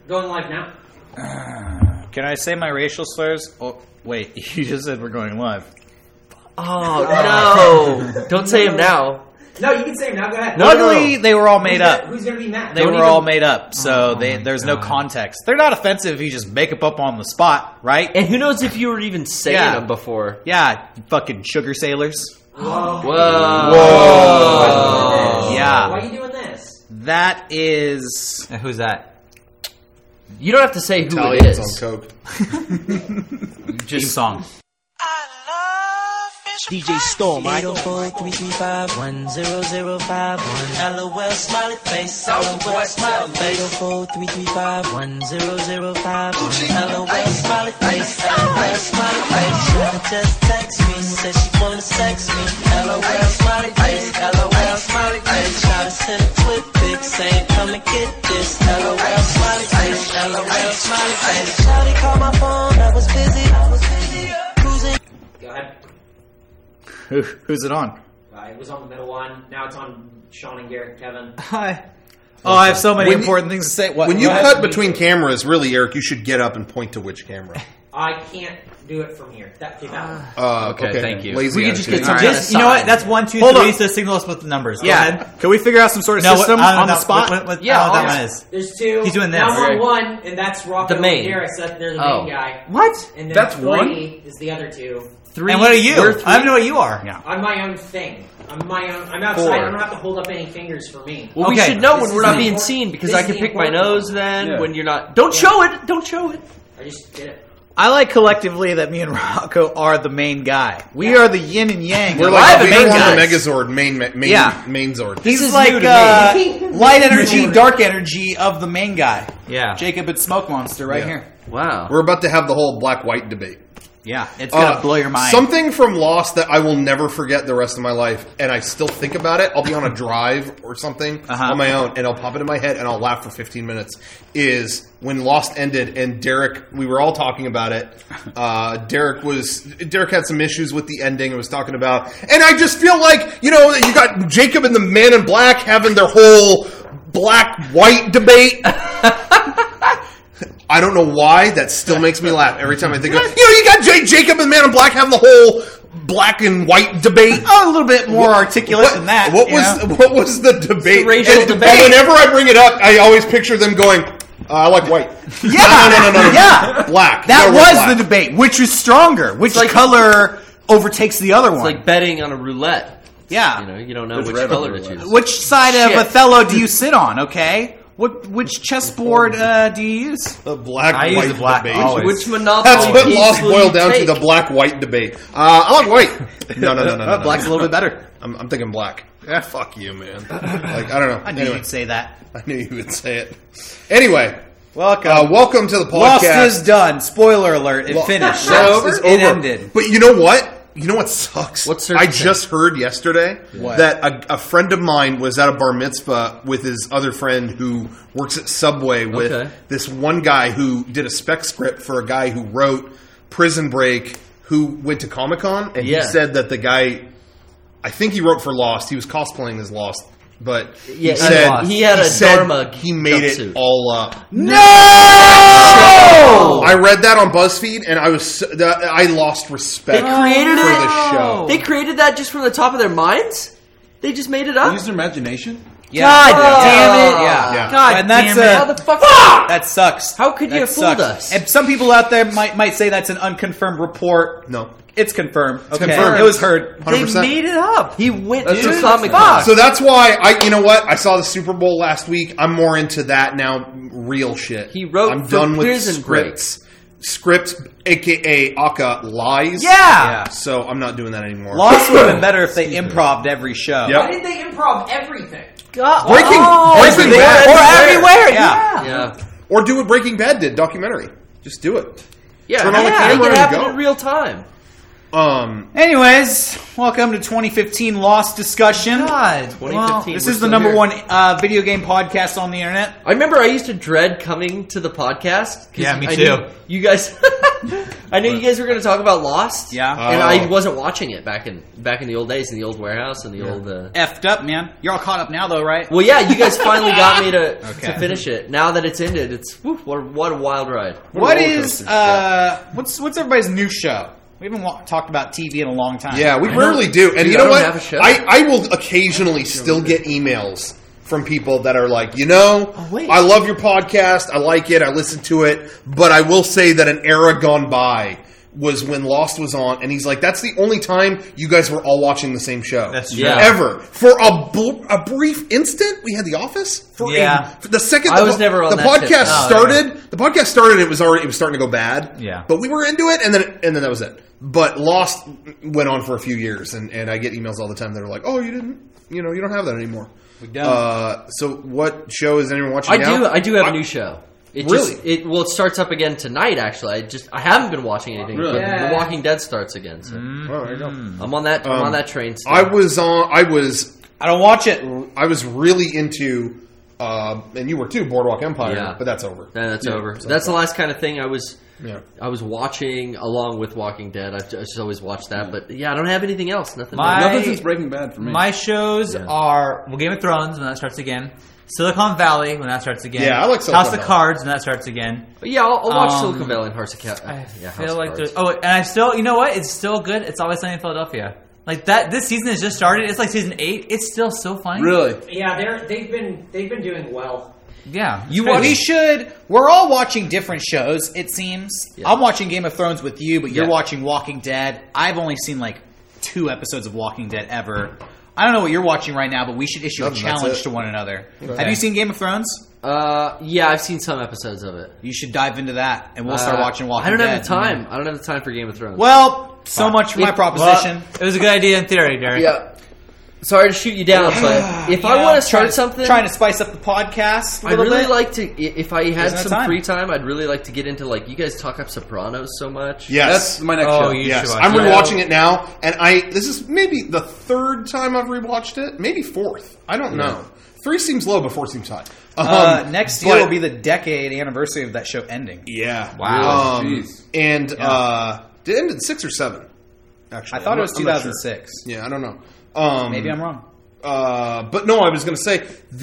Going live now. Can I say my racial slurs? Oh, wait. You just said we're going live. Oh, no. Don't say them now. No, you can say them now. Go ahead. Luckily, they were all made up. Who's going to be mad? They were all made up, so there's no context. They're not offensive if you just make them up on the spot, right? And who knows if you were even saying them before. Yeah, you fucking sugar sailors. Whoa. Whoa. Yeah. Why are you doing this? That is... Who's that? You don't have to say who Italians it on is. coke. Just song. DJ Storm, 804-335-1005. LOL smiley face. LOL smiley face. 804-335-1005. LOL smiley face. LOL smiley face. Shawty just text me, said she wanna sex me. LOL smiley face. LOL smiley face. Shawty sent a twit pic saying come and get this. LOL smiley face. LOL smiley face. Shawty called my phone, I was busy. Cruising. Go ahead. Who's it on? It was on the middle one. Now it's on Sean and Garrett, Kevin. Hi. Oh, I have so many important things to say. What? When you cut between cameras, really, Eric, you should get up and point to which camera. I can't do it from here. That one. Okay, thank you. Lazy We could just attitude. get some. Just, You know what? That's 1, 2, Hold 3. on. So signal us with the numbers. Yeah. Can we figure out some sort of system on the spot? What that one is? There's two. He's doing this. Now I'm Okay. on one, and that's Rocco The main. and Garrett. So they're the Oh. main guy. What? And then That's 3 one? is the other two. 3. And what are you? We're 3. I don't know what you are. Yeah. I'm my own thing. I'm my own. I'm outside. 4. I don't have to hold up any fingers for me. Well, we Okay. should know This when we're is not the being important- seen because this I is can the pick my important nose then Yeah. when you're not. Don't show it. Don't show it. I just did it. I like collectively that me and Rocco are the main guy. We are the yin and yang. We're I like have we a main form guy. the Megazord, main Zord. He's is like new to light energy, dark energy of the main guy. Yeah. Jacob and Smoke Monster right here. Wow. We're about to have the whole black-white debate. Yeah, it's gonna blow your mind. Something from Lost that I will never forget the rest of my life, and I still think about it. I'll be on a drive or something on my own, and I'll pop it in my head, and I'll laugh for 15 minutes. Is when Lost ended, and Derek, we were all talking about it. Derek had some issues with the ending, and was talking about, and I just feel like, you know, you got Jacob and the Man in Black having their whole black-white debate. I don't know why. That still makes me laugh every time I think of it. You know, you got Jacob and Man in Black having the whole black and white debate. a little bit more articulate than that. What was the debate? racial debate. And whenever I bring it up, I always picture them going, I like white. Yeah, No. yeah. Black. That You gotta wear was black. the debate. Which is stronger? Which like- color overtakes the other It's one? like betting on a roulette. Yeah. You know, you don't know There's which red on color the to roulette. choose. Which side of Shit. Othello do you sit on? Okay. Which chessboard do you use? The black I use white the black debate. always. Which monopoly That's what piece Lost will boiled you down take? to, the black-white debate. I like white. No. Black's a little bit better. I'm thinking black. Fuck you, man. Like, I don't know. I knew Anyway, you'd say that. I knew you would say it. Anyway, Welcome. welcome to the podcast. Lost is done. Spoiler alert. It finished. Lost is It over. ended. But you know what? You know what sucks? What's I just heard yesterday What? that a friend of mine was at a bar mitzvah with his other friend who works at Subway with Okay. this one guy who did a spec script for a guy who wrote Prison Break who went to Comic-Con, and he Yeah. said that the guy, I think he wrote for Lost. He was cosplaying as Lost. But Yeah, he said he had a said Dharma he made it jumpsuit. all up. No! I read that on BuzzFeed, and I lost respect They created for it? the show. They created that just from the top of their minds? They just made it up? Use their imagination. Yeah. God Yeah. damn it. Yeah. God And that's damn it. How the fuck? That sucks. How could you That have fooled sucks. us? And some people out there might say that's an unconfirmed report. No. It's confirmed. Okay. confirmed. It was heard. 100%. They made it up. He went That's to just Comic fuck. Con. So that's why you know what? I saw the Super Bowl last week. I'm more into that now. Real shit. He wrote I'm for done with Prison scripts. Script, aka Aka lies. Yeah. So I'm not doing that anymore. Lost would have been better if they improv'd every show. Yep. Why did they improv everything? Breaking Everywhere. Bad. Or everywhere. Yeah. Yeah. Or do what Breaking Bad did, documentary. Just do it. Yeah, Turn on the camera make it and happen go. in real time. Anyways, welcome to 2015 Lost discussion. God, 2015, this we're is the still number here. one video game podcast on the internet. I remember I used to dread coming to the podcast. 'cause Yeah, me I too. knew you guys, I knew you guys were going to talk about Lost. Yeah. and I wasn't watching it back in the old days, in the old warehouse and the old. Effed up, man. You're all caught up now, though, right? Well, yeah, you guys finally got me to Okay. finish it. Now that it's ended, it's what a wild ride. What is what's everybody's new show? We haven't talked about TV in a long time. Yeah, we rarely do. And Dude, you know I don't what? have a show. I will occasionally still get emails from people that are like, wait. I love your podcast. I like it. I listen to it. But I will say that an era gone by was when Lost was on. And he's like, that's the only time you guys were all watching the same show. That's true. Yeah. Ever. For a brief instant, we had The Office. For the second I was never on the that podcast tip. started. The podcast started. It was starting to go bad. Yeah. But we were into it, and then that was it. But Lost went on for a few years, and I get emails all the time that are like, "Oh, you don't have that anymore." We don't. So what show is anyone watching now? I do have a new show. Really? It starts up again tonight. Actually, I haven't been watching anything. Really? But The Walking Dead starts again. So Oh, there you go. I'm on that train. Still. I don't watch it. was really into, and you were too, Boardwalk Empire, Yeah. but that's over. Yeah, that's over. So That's the last kind of thing I was watching along with Walking Dead. I've just always watched that, but yeah, I don't have anything else. Nothing Nothing since Breaking Bad for me. My shows are Game of Thrones when that starts again, Silicon Valley when that starts again. Yeah, I like Silicon House Valley. of Cards when that starts again. But yeah, I'll watch Silicon Valley and House of Cards. I House feel of like Cards. there's and I still, you know what? It's still good. It's Always Sunny in Philadelphia. Like that. This season has just started. It's like season 8. It's still so funny. Really? Yeah, they've been doing well. Yeah. We're all watching different shows, it seems. Yeah. I'm watching Game of Thrones with you, but you're Yeah. watching Walking Dead. I've only seen like 2 episodes of Walking Dead ever. I don't know what you're watching right now, but we should issue a Nothing, that's challenge it. to one another. Okay. Have you seen Game of Thrones? Yeah, I've seen some episodes of it. You should dive into that, and we'll start watching Walking I don't Dead. have the time. I don't have the time for Game of Thrones. Well, so much for my proposition. It was a good idea in theory, Derek. Yeah. Sorry to shoot you down, but if I want to start something, trying to spice up the podcast a I'd little really bit. like to. If I had There's no some time. free time, I'd really like to get into you guys talk up Sopranos so much. Yes. That's my next show. You Yes, should watch I'm it. rewatching it now, and this is maybe the 3rd time I've rewatched it, maybe 4th. I don't know. 3 seems low, but 4 seems high. Next year but- will be the decade anniversary of that show ending. Yeah. Wow. Jeez. And did it end in 6 or 7? Actually, I thought it was I'm not sure. 2006. Yeah, I don't know. Maybe I'm wrong. But no, I was going to say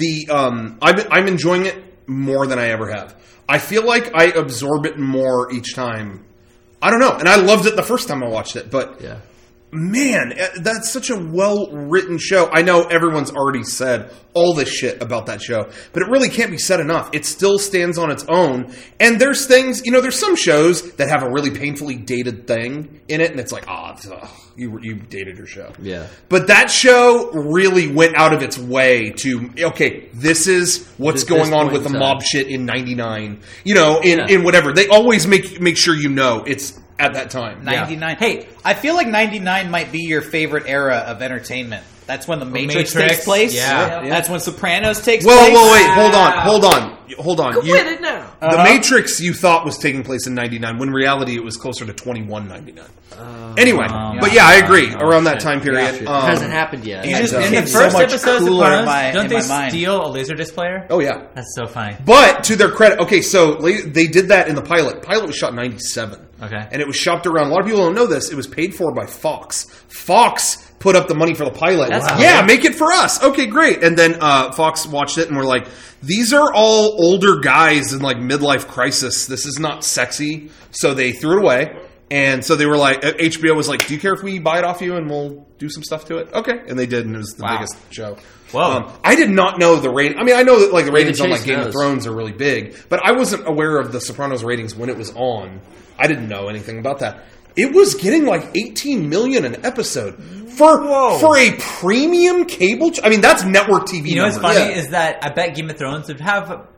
I'm enjoying it more than I ever have. I feel like I absorb it more each time. I don't know, and I loved it the first time I watched it, but Yeah. man, that's such a well-written show. I know everyone's already said all this shit about that show, but it really can't be said enough. It still stands on its own. And there's things, there's some shows that have a really painfully dated thing in it, and it's like, you dated your show. Yeah. But that show really went out of its way to, okay, this is what's At this going on point with the in mob time. shit in 99. In whatever. They always make sure it's at that time. 99. Hey, I feel like 99 might be your favorite era of entertainment. That's when The Matrix takes place. Yeah. That's when Sopranos takes Well, place. wait, hold on. Quit it now. The Matrix you thought was taking place in 99, when in reality it was closer to 2199. Anyway, but yeah, I agree. Around that time period. It hasn't happened yet. You just In became the so first much episode of cooler in Sopranos, my- don't in they my mind. steal a Laserdisc player? Oh, yeah. That's so funny. But to their credit, okay, so they did that in the pilot. Pilot was shot in 97. Okay. And it was shopped around. A lot of people don't know this. It was paid for by Fox. Fox put up the money for the pilot. That's Yeah, cool. make it for us. Okay, great. And then Fox watched it and were like, these are all older guys in midlife crisis. This is not sexy. So they threw it away. And so they were like, HBO was like, do you care if we buy it off you and we'll do some stuff to it? Okay. And they did, and it was the biggest show. Whoa. I did not know the rating. I mean, I know that the ratings on Chase Game of knows. Thrones are really big, but I wasn't aware of the Sopranos ratings when it was on. I didn't know anything about that. It was getting 18 million an episode for a premium cable. I mean, that's network TV. You know what's numbers. funny is that I bet Game of Thrones would have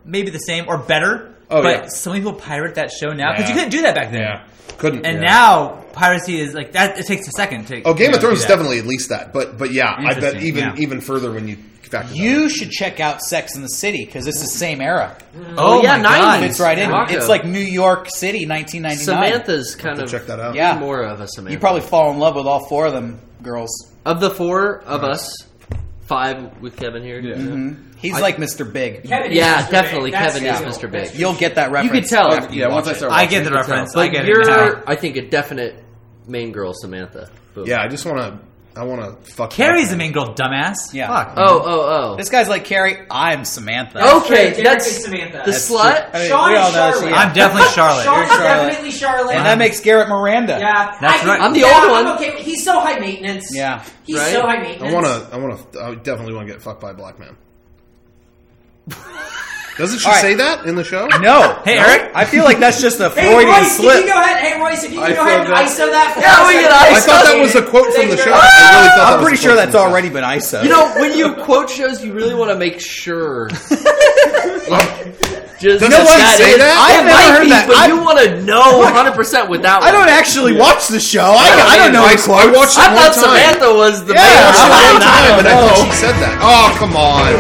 maybe the same or better. Oh, but yeah. so many people pirate that show now because Yeah. you couldn't do that back then. Yeah. Couldn't. And now piracy is like that. It takes a second to. Game of Thrones do is that. definitely at least that. But yeah, I bet Interesting, even further when you factor that You should check out Sex and the City because it's the same era. Oh yeah, my God. 90s. Fits right in. Rocco. It's like New York City, 1999. Samantha's kind of check that out. Yeah. more of a Samantha. You probably fall in love with all four of them girls. of the four of us, 5 with Kevin here. Yeah. He's like Mr. Big. Kevin is Yeah, Mr. definitely. Big. That's Kevin is true. Mr. Big. You'll get that You reference. could tell. after you Yeah, once watch I start I watching get the it. reference. But I get you're, it now. I think, a definite main girl, Samantha. Boom. Yeah, I just want to. I want to fuck. Carrie's the Batman. main girl, dumbass. Yeah. Fuck. Oh. This guy's like Carrie. I'm Samantha. Okay, Derek that's is Samantha. the That's slut. I mean, Sean we is all know Charlotte. she- I'm definitely Charlotte. Sean You're is Charlotte. definitely Charlotte. And that makes Garrett Miranda. Yeah, That's right. I'm the old one. I'm okay. He's so high maintenance. Yeah. He's Right? so high maintenance. I definitely want to get fucked by a black man. Doesn't she All right. say that in the show? No. Hey, No. Eric. I feel like that's just a Hey Freudian Royce, slip. if you go ahead, hey Royce, if you can go ISO ahead and that. ISO that for Yeah, us, we can I'd I thought that was a quote from the show. I really thought that I'm was pretty a sure quote that's from the show. already been ISO. You know, when you quote shows, you really want to make sure. Just Doesn't she say that? I've It never might heard be, that. but I- you want to know 100% without. I don't actually watch the show. I don't know. I watched it I one thought time. Samantha was the Yeah, I watched it main. one time, and I know. think she said that. Oh, come on.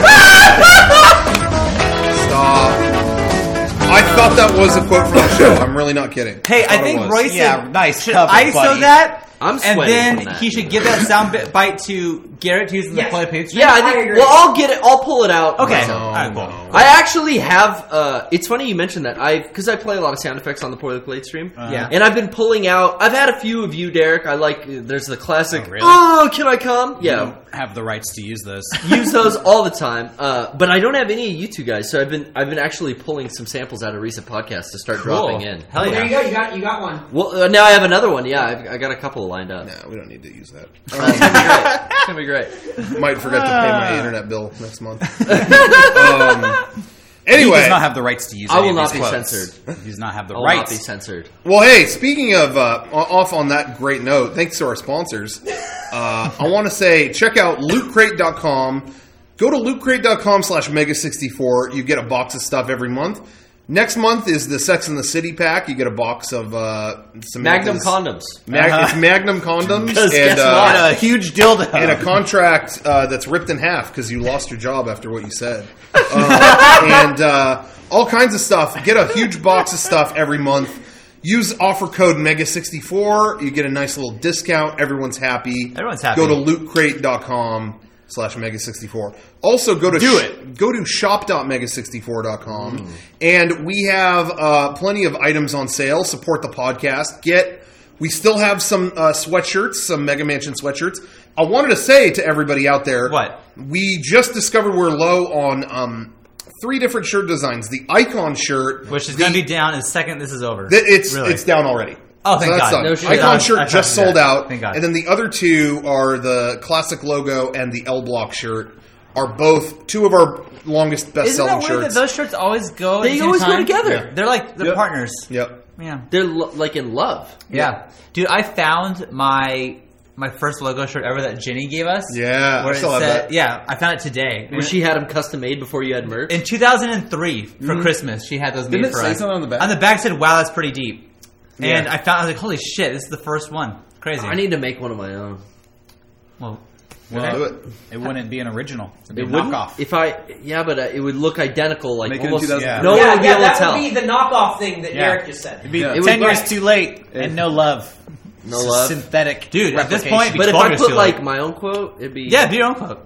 Stop. I thought that was a quote from the show. I'm really not kidding. Hey, I thought it think was. Royce Yeah, should, nice should cover, ISO buddy. that. I'm and sweating then from that. he should give that sound bite to Garrett to use in the Yes. play page. Yeah, I I think. agree. Well, I'll get it. I'll pull it out. Okay. myself. All right, cool. I actually have. It's funny you mentioned that. Because I play a lot of sound effects on the Boilerplate stream. Yeah. And I've been pulling out. I've had a few of you, Derek. I like. There's the classic. Oh, really? Oh, can I come? You Yeah. don't have the rights to use those. Use those all the time. But I don't have any of you two guys, so I've been actually pulling some samples out of recent podcasts to start dropping in. Hell There yeah. you go. You got one. Well, now I have another one. Yeah, I got a couple lined up. Nah, we don't need to use that. It's gonna be great. Might forget to pay my internet bill next month. He Anyway, does not have the rights to use. I any will of not these be quotes. censored. He does not have the I will not be rights. censored. well, hey, speaking of off on that great note, thanks to our sponsors, I want to say check out lootcrate.com. Go to lootcrate.com/mega64. You get a box of stuff every month. Next month is the Sex and the City pack. You get a box of some Magnum condoms. It's Magnum condoms Because and guess what? And a huge dildo. and a contract that's ripped in half because you lost your job after what you said. And all kinds of stuff. Get a huge box of stuff every month. Use offer code MEGA64. You get a nice little discount. Everyone's happy. Everyone's happy. Go to lootcrate.com/MEGA64. Also, go to shop.mega64.com. And we have plenty of items on sale. Support the podcast. We still have some sweatshirts, some Mega Mansion sweatshirts. I wanted to say to everybody out there, What? we just discovered we're low on 3 different shirt designs. The Icon shirt, Which is going to be down the second this is over. it's Really? it's down already. Oh, thank so that's God. done. No shit. Icon I shirt thought just you did. sold out. Thank God. And then the other 2 are the classic logo and the L Block shirt. Are both 2 of our longest best Isn't selling that weird shirts. that those shirts always go? They at the same always go time? together. Yeah. They're like they're Yep. partners. Yep. Yeah. They're like in love. Yeah, dude, I found my first logo shirt ever that Jenny gave us. Yeah, where I still it have said, that. Yeah, I found it today. Where she had them custom made before you had merch. In 2003 for Christmas, she had those Didn't made it for say us. something on the back? On the back said, "Wow, that's pretty deep." And Yeah. I was like, "Holy shit, this is the first one." Crazy. I need to make one of my own. Well, Well, do it. It wouldn't be an original. It'd be It a wouldn't. knockoff. If I, but it would look identical, like Make it in almost. 2000. No one yeah, would be yeah, able that to tell. would be the knockoff thing that Yeah. Eric just said. It'd be Yeah. 10 It would- years too late and no love. No love. Synthetic. Dude, at this replication. point, But if 12 I years put too like late. my own quote, it'd be Yeah, do your own quote.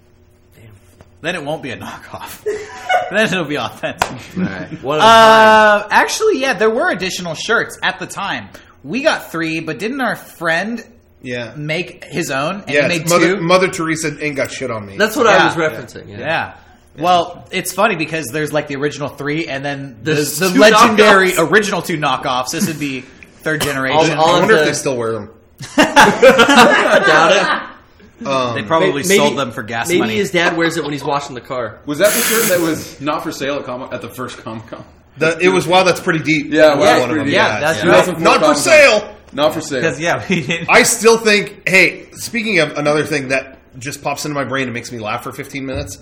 then it won't be a knockoff. Then it'll be authentic. All right. One of a kind. Actually, yeah, there were additional shirts at the time. We got 3, but didn't our friend Yeah. make his own? And Yeah, he made it's Mother, 2? Mother Teresa ain't got shit on me. That's what I Yeah. was referencing. Yeah. Yeah. Well, it's funny because there's like the original 3 and then There's the 2 legendary knockoffs. original 2 knockoffs. This would be 3rd generation. All I of wonder if the- they still wear them. I doubt it. They probably Maybe- sold them for gas Maybe money. his dad wears it when he's washing the car. Was that the shirt that was not for sale at the first Comic Con? It was wow, that's pretty deep. Yeah, That was wow, one of pretty them. deep. Yeah, that's Yeah. right. 2004 Not for Comic-Con. sale. Not for sale. Because yeah, we didn't. I still think. Hey, speaking of another thing that just pops into my brain and makes me laugh for 15 minutes,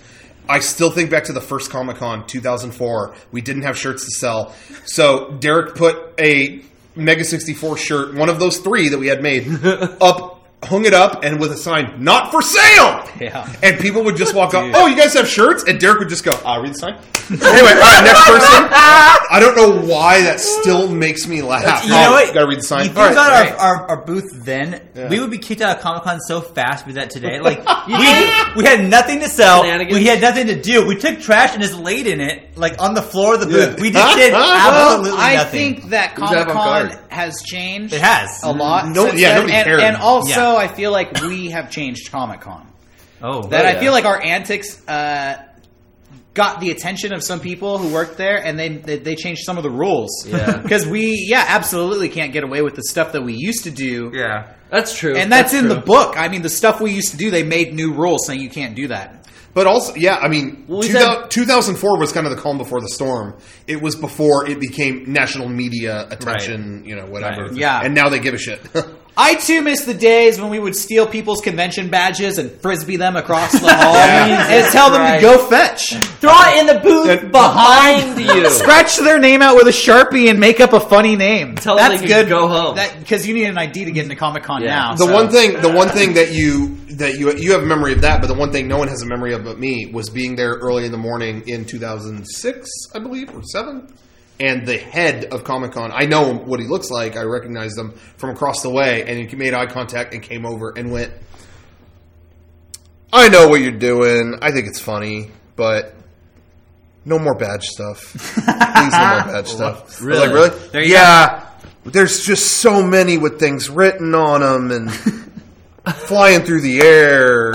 I still think back to the first Comic-Con, 2004. We didn't have shirts to sell. So Derek put a Mega 64 shirt, one of those 3 that we had made, hung it up, and with a sign, "Not for sale!" Yeah. And people would just walk up, "Oh, you guys have shirts?" And Derek would just go, read the sign. Anyway, all right, next person. I don't know why that still makes me laugh. You know what? Gotta read the sign. You think about our booth then, we would be kicked out of Comic-Con so fast with that today. Like, we had nothing to sell. Shenanigans. We had nothing to do. We took trash and just laid in it, like, on the floor of the booth. We just did absolutely I nothing. think that Who's Comic-Con avant-garde? has changed. It has. A lot. No- since yeah, then. nobody cared. And also, Yeah. I feel like we have changed Comic-Con. Oh, That yeah. I feel like our antics got the attention of some people who worked there, and they changed some of the rules. Yeah. Because we absolutely can't get away with the stuff that we used to do. yeah. That's true. And that's in true. the book. I mean, the stuff we used to do, they made new rules saying you can't do that. But also, yeah, I mean, Well, we said- 2004 was kind of the calm before the storm. It was before it became national media attention, whatever. Right. Yeah. And now they give a shit. I too miss the days when we would steal people's convention badges and frisbee them across the hall Yeah. and tell them to go fetch. Throw it in the booth behind you. Scratch their name out with a Sharpie and make up a funny name. Tell them That's they can good. go home. Because you need an ID to get into Comic-Con Yeah. now. The so. one thing that you have a memory of that, but the one thing no one has a memory of but me was being there early in the morning in 2006, I believe, or 7. And the head of Comic-Con, I know what he looks like. I recognized him from across the way, and he made eye contact and came over and went, "I know what you're doing. I think it's funny, but no more badge stuff. Please, no more badge stuff." I was like, really? There you Yeah. There's just so many with things written on them and flying through the air.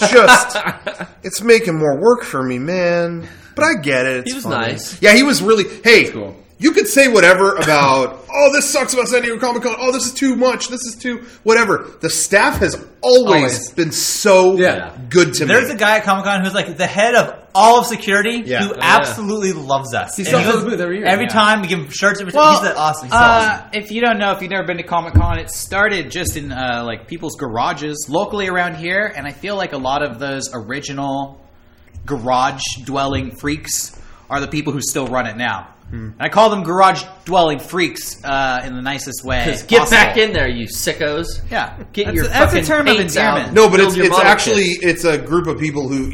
It's making more work for me, man. But I get it. It's He was funny. nice. Yeah, he was really. Hey, cool. you could say whatever about, this sucks about San Diego Comic Con. Oh, this is too much. This is too whatever. The staff has always been so good to me. There's a guy at Comic-Con who's like the head of all of security Yeah. who absolutely loves us. He And sells goes- his booth every year. Every Yeah. time we give him shirts, he's awesome. He sells if you don't know, if you've never been to Comic-Con, it started just in like people's garages locally around here, and I feel like a lot of those original garage-dwelling freaks are the people who still run it now. And I call them garage-dwelling freaks in the nicest way. Get possible. back in there, you sickos. Yeah, Get your that's a fucking term of paints endearment. out. No, but Build your it's model actually kits. it's a group of people who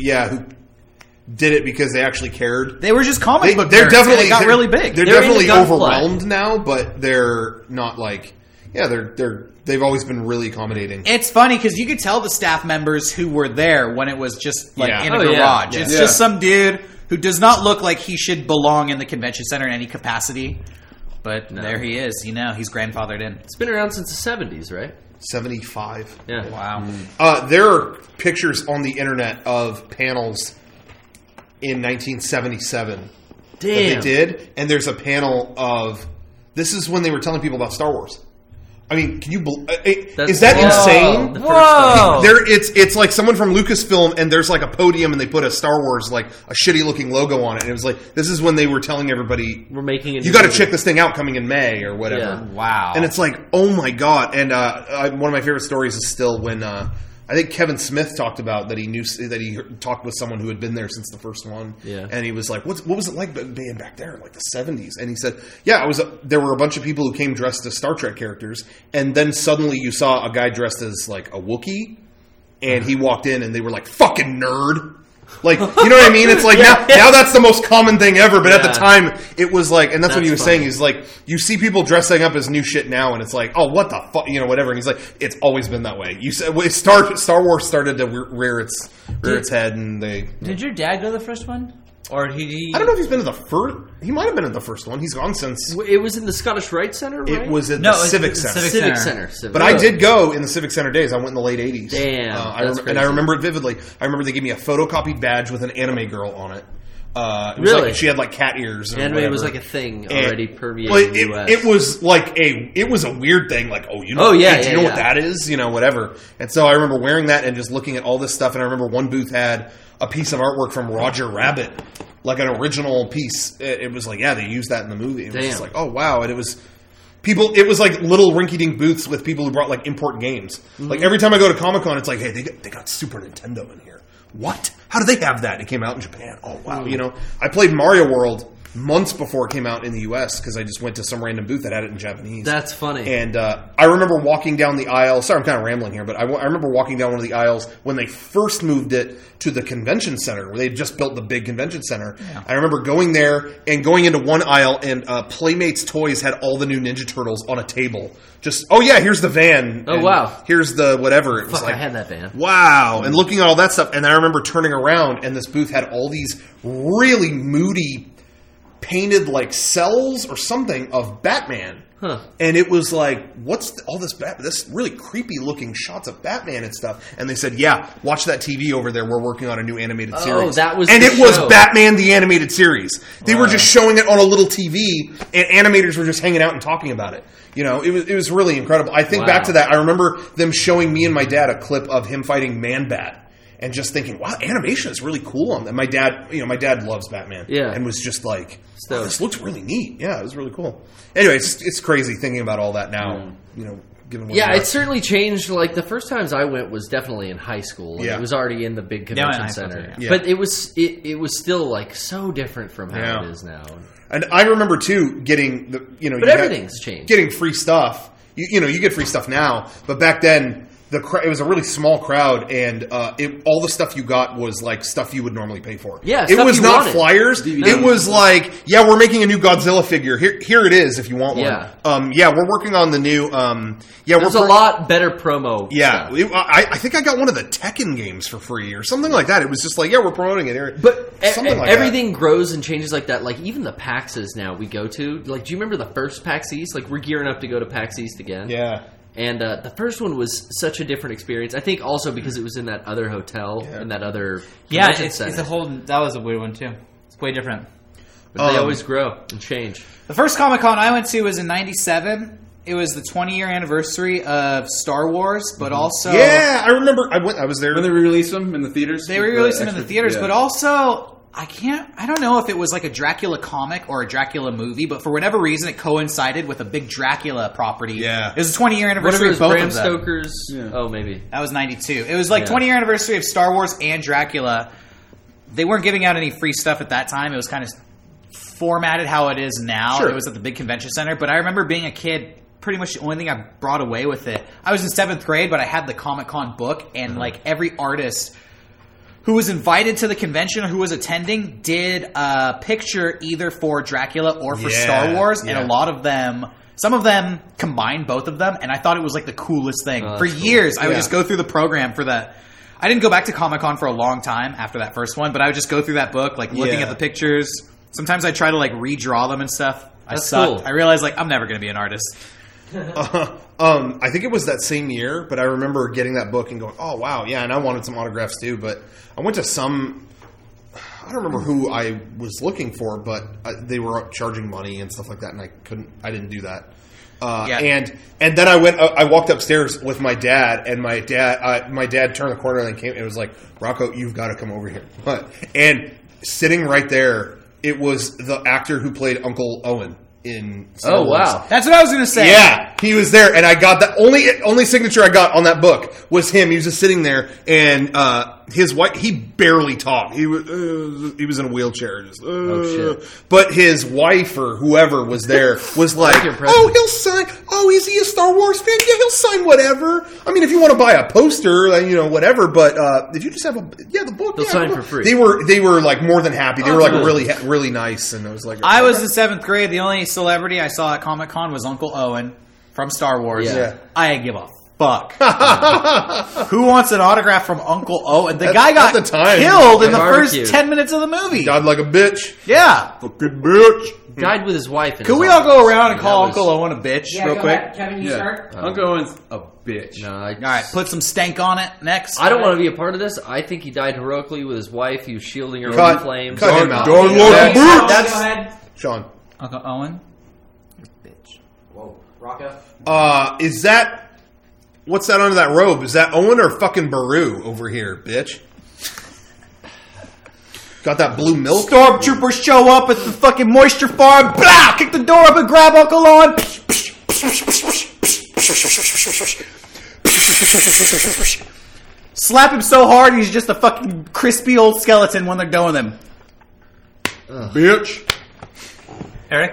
did it because they actually cared. They were just comic book They're nerds, and definitely it got really big. They're They're into definitely gunplay. overwhelmed now, but they're not like they've always been really accommodating. It's funny because you could tell the staff members who were there when it was just like Yeah. in a Oh, yeah. garage. Yeah. It's Yeah. just some dude who does not look like he should belong in the convention center in any capacity. But there he is. He's grandfathered in. It's been around since the 70s, right? 75. Yeah. Wow. There are pictures on the internet of panels in 1977 that they Damn. did, and there's a panel of this is when they were telling people about Star Wars. I mean, can you? Is that Whoa. insane? The first time. It's like someone from Lucasfilm, and there's like a podium, and they put a Star Wars like a shitty looking logo on it, and it was like this is when they were telling everybody We're making a you new got to movie. check this thing out coming in May or whatever. Yeah. Wow. And it's like, oh my god! And one of my favorite stories is still when I think Kevin Smith talked about that he talked with someone who had been there since the first one. Yeah. And he was like, what was it like being back there in like the 70s? And he said, yeah, there were a bunch of people who came dressed as Star Trek characters, and then suddenly you saw a guy dressed as like a Wookiee, and he walked in and they were like, fucking nerd. Like, you know what I mean? It's like now that's the most common thing ever, but at the time it was like, and that's what he was saying. He's like, you see people dressing up as new shit now, and it's like, oh, what the fuck, whatever. And he's like, it's always been that way. You said Star Wars started to rear its head, and Did your dad go to the first one? Or he? I don't know if he's been to the first. He might have been at the first one. He's gone since. It was in the Scottish Rite Center, right? It was at No, the it was Civic the Center. Civic Center. But I did go in the Civic Center days. I went in the late 80s. Damn, that's and I crazy. remember it vividly. I remember they gave me a photocopied badge with an anime girl on it. It was Really? like, she had like cat ears. Or Anime whatever. was like a thing And- already permeating well, the U.S. it was like it was a weird thing. Like, oh, you know, Oh, yeah, hey, do you yeah, know yeah. what that is? Whatever. And so I remember wearing that and just looking at all this stuff. And I remember one booth had a piece of artwork from Roger Rabbit, like an original piece. It was like, yeah, they used that in the movie. It was just like, oh wow, and it was. It was like little rinky-dink booths with people who brought like import games. Mm-hmm. Like every time I go to Comic-Con, it's like, hey, they got Super Nintendo in here. what? How do they have that? It came out in Japan. Oh, wow. You know, I played Mario World months before it came out in the U.S. because I just went to some random booth that had it in Japanese. That's funny. And I remember walking down the aisle. Sorry, I'm kind of rambling here, but I remember walking down one of the aisles when they first moved it to the convention center, where they just built the big convention center. Yeah. I remember going there and going into one aisle, and Playmates Toys had all the new Ninja Turtles on a table. Just, oh yeah, here's the van. Oh, wow. Here's the whatever. It was Fuck, like, I had that van. Wow. And looking at all that stuff, and I remember turning around, and this booth had all these really moody painted like cells or something of Batman. Huh. And it was like, what's all this this really creepy looking shots of Batman and stuff? And they said, yeah, watch that TV over there. We're working on a new animated series. That was and the it was show. Batman the animated series. They were just showing it on a little TV, and animators were just hanging out and talking about it. You know, it was really incredible. I think back to that. I remember them showing me and my dad a clip of him fighting Man-Bat. And just thinking, wow, animation is really cool on that. My dad loves Batman. Yeah. And was just like, wow, this looks really neat. Yeah, it was really cool. Anyway, it's crazy thinking about all that now, you know, given what it certainly changed. Like, the first times I went was definitely in high school. And it was already in the big convention center. Yeah. But it was still, like, so different from how it is now. And I remember, too, getting the, you know. But everything's changed. Getting free stuff. You know, you get free stuff now. But back then, it was a really small crowd, and all the stuff you got was like stuff you would normally pay for. Yeah, it was not wanted. flyers. No. It was like, yeah, we're making a new Godzilla figure. Here it is if you want one. Yeah, we're working on the new. There's a lot better promo. Yeah, I think I got one of the Tekken games for free or something like that. It was just like, yeah, we're promoting it. But something like everything grows and changes like that. Like, even the PAX East now we go to. Like, do you remember the first PAX East? Like, we're gearing up to go to PAX East again. Yeah. And the first one was such a different experience. I think also because it was in that other hotel and that other convention center. It's a whole. That was a weird one too. It's way different. But they always grow and change. The first Comic-Con I went to was in '97. It was the 20-year anniversary of Star Wars, but also I remember I was there when they re-released them in the theaters. They re-released them in the theaters, but also. I don't know if it was like a Dracula comic or a Dracula movie, but for whatever reason, it coincided with a big Dracula property. Yeah. It was the 20-year anniversary of both Bram of them. Stoker's? Yeah. Oh, maybe. That was 92. It was like 20-year anniversary of Star Wars and Dracula. They weren't giving out any free stuff at that time. It was kind of formatted how it is now. Sure. It was at the big convention center. But I remember being a kid, pretty much the only thing I brought away with it. I was in 7th grade, but I had the Comic-Con book, and like every artist who was invited to the convention or who was attending did a picture either for Dracula or for Star Wars, and a lot of them, some of them combined both of them, and I thought it was like the coolest thing. For years, I would just go through the program for that. I didn't go back to Comic-Con for a long time after that first one, but I would just go through that book, like looking at the pictures. Sometimes I try to like redraw them and stuff. I sucked. Cool. I realized like I'm never going to be an artist. I think it was that same year, but I remember getting that book and going, oh, wow, yeah, and I wanted some autographs too, but I went to I don't remember who I was looking for, but they were charging money and stuff like that, and I didn't do that. And then I walked upstairs with my dad, and my dad turned the corner and came, and it was like, Rocco, you've got to come over here. And sitting right there, it was the actor who played Uncle Owen in Star Wars. Wow. That's what I was going to say. Yeah, he was there, and I got the only signature I got on that book was him. He was just sitting there, and his wife, he barely talked. He was in a wheelchair. Just, shit. But his wife or whoever was there was like, oh, he'll sign. Oh, is he a Star Wars fan? Yeah, he'll sign whatever. I mean, if you want to buy a poster, whatever. But if you just have the book, they'll sign for free. They were like more than happy. They were like really nice, and it was like I was in 7th grade. The only celebrity I saw at Comic-Con was Uncle Owen from Star Wars. Yeah. I didn't give a fuck. Who wants an autograph from Uncle Owen? The guy got killed in the first 10 minutes of the movie. Died like a bitch. Yeah. Fucking bitch. Died with his wife. Could we all go around and call Uncle Owen a bitch real quick? Ahead. Kevin, you start. Uncle Owen's a bitch. No, all right, put some stank on it next. I don't want to be a part of this. I think he died heroically with his wife. He was shielding her from flames. Cut him out. Go ahead. Sean. Uncle Owen. Bitch. Whoa. Rocco. Is that... What's that under that robe? Is that Owen or fucking Baru over here, bitch? Got that blue milk? Stormtroopers show up at the fucking moisture farm. Blah! Kick the door up and grab Uncle Owen. slap him so hard he's just a fucking crispy old skeleton when they're done with him. Bitch. Eric,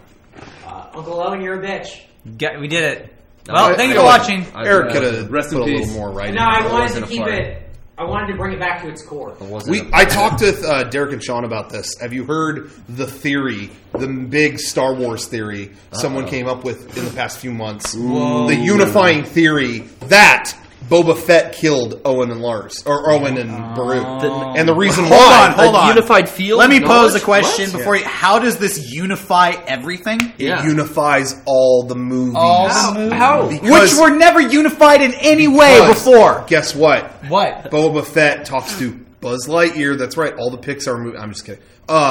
Uncle Owen, you're a bitch. we did it. Well, thank you for watching. Eric could have Rest put in a little peace. more right. No, I wanted wasn't to a keep part. it. I wanted to bring it back to its core. I talked with Derek and Sean about this. Have you heard the theory, the big Star Wars theory someone came up with in the past few months? The unifying theory that Boba Fett killed Owen and Lars, or Owen and Beru. And the reason why... Hold on. Unified field. Let me pose a knowledge? question What? before you. How does this unify everything? Yeah. unifies all the movies. How? Which were never unified in any way Because before. Guess what? What? Boba Fett talks to Buzz Lightyear. That's right. All the Pixar movies. I'm just kidding.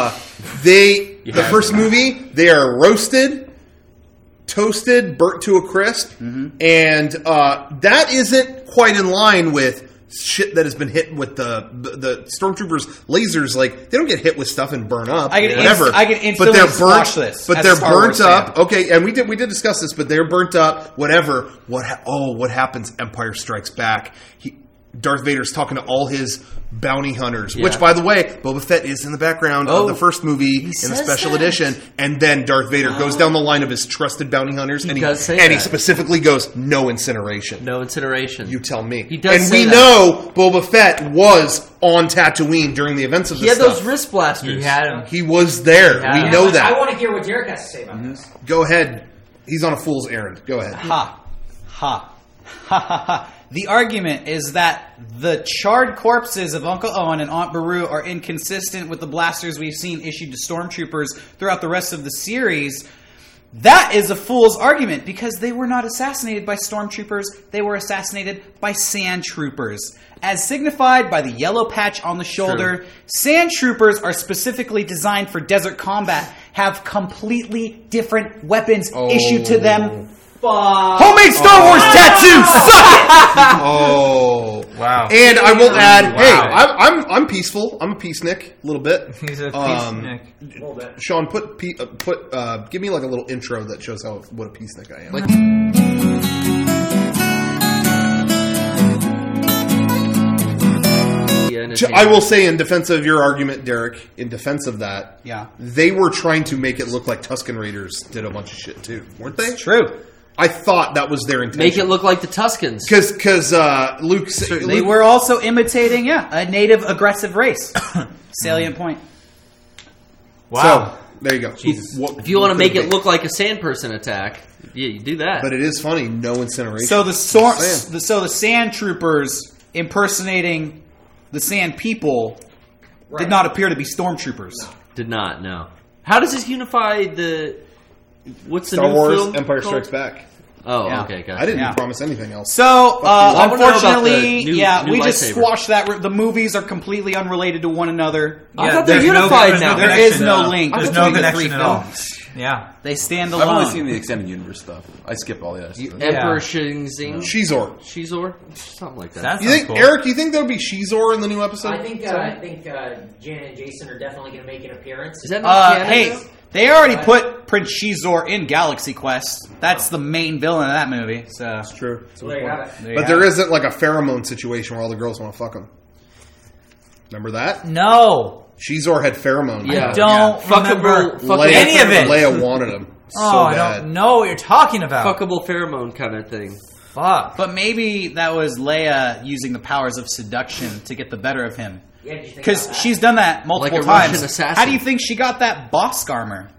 The first movie, they are roasted, toasted, burnt to a crisp, and that isn't quite in line with shit that has been hit with the stormtroopers' lasers. Like, they don't get hit with stuff and burn up. I can whatever. I can instantly but they're squash burnt. this But as they're a Star burnt Wars up. fan. Okay, and we did discuss this. But they're burnt up. Whatever. What happens? Empire Strikes Back. Darth Vader's talking to all his bounty hunters, which, by the way, Boba Fett is in the background of the first movie in the special edition, and then Darth Vader goes down the line of his trusted bounty hunters, and he specifically goes, no incineration. No incineration. You tell me. He does and say we that. know Boba Fett was on Tatooine during the events of He this had stuff. those wrist blasters. You had him. He was there. Yeah. We Yeah, know but that. I want to hear what Derek has to say about this. Go ahead. He's on a fool's errand. Go ahead. Ha. Ha. Ha ha ha. The argument is that the charred corpses of Uncle Owen and Aunt Beru are inconsistent with the blasters we've seen issued to stormtroopers throughout the rest of the series. That is a fool's argument because they were not assassinated by stormtroopers, they were assassinated by sand troopers. As signified by the yellow patch on the shoulder, sand troopers are specifically designed for desert combat, have completely different weapons issued to them. Homemade Star Wars tattoo! Suck it! Oh. Wow. And I will add, hey, I'm peaceful. I'm a peacenik, a little bit. He's a peacenik. A little bit. Sean, give me like a little intro that shows what a peacenik I am. I will say, in defense of your argument, Derek, in defense of that, they were trying to make it look like Tusken Raiders did a bunch of shit too, weren't they? True. I thought that was their intention. Make it look like the Tuscans. Because Luke... They were also imitating, a native aggressive race. Salient point. Wow. So, there you go. Jesus. If you want to make it look like a sand person attack, you do that. But it is funny, no incineration. So the sand troopers impersonating the sand people did not appear to be stormtroopers. Did not, no. How does this unify the... What's the Star new Wars film Empire called? Strikes Back. Oh, Yeah. okay, gotcha. I didn't promise anything else. So, I wanna know about the unfortunately, new we just lightsaber. squashed that. The movies are completely unrelated to one another. I thought they're there's unified there's now. no There is connection. no link There's between no the three connection at all. films. Yeah. They stand I've only alone. seen the extended universe stuff. I skip all the other stuff. Emperor Shizing. Shizor. Shizor? Something like that. That You sounds think, cool. Eric, you think there'll be Shizor in the new episode? I think Janet and Jason are definitely going to make an appearance. Is that not canon Hey, now? they already put Prince Shizor in Galaxy Quest. That's the main villain of that movie. So True. So there you have it. there you But have there it. isn't like a pheromone situation where all the girls want to fuck him. Remember that? No. Shizor had pheromone. Yeah. Don't remember Fuckable, any of it. Leia wanted him so I bad. don't know what you're talking about. fuckable pheromone kind of thing. Fuck. But maybe that was Leia using the powers of seduction to get the better of him. Yeah, did you think about Because that? she's done that multiple Like a Russian times. assassin. How do you think she got that Bosk armor?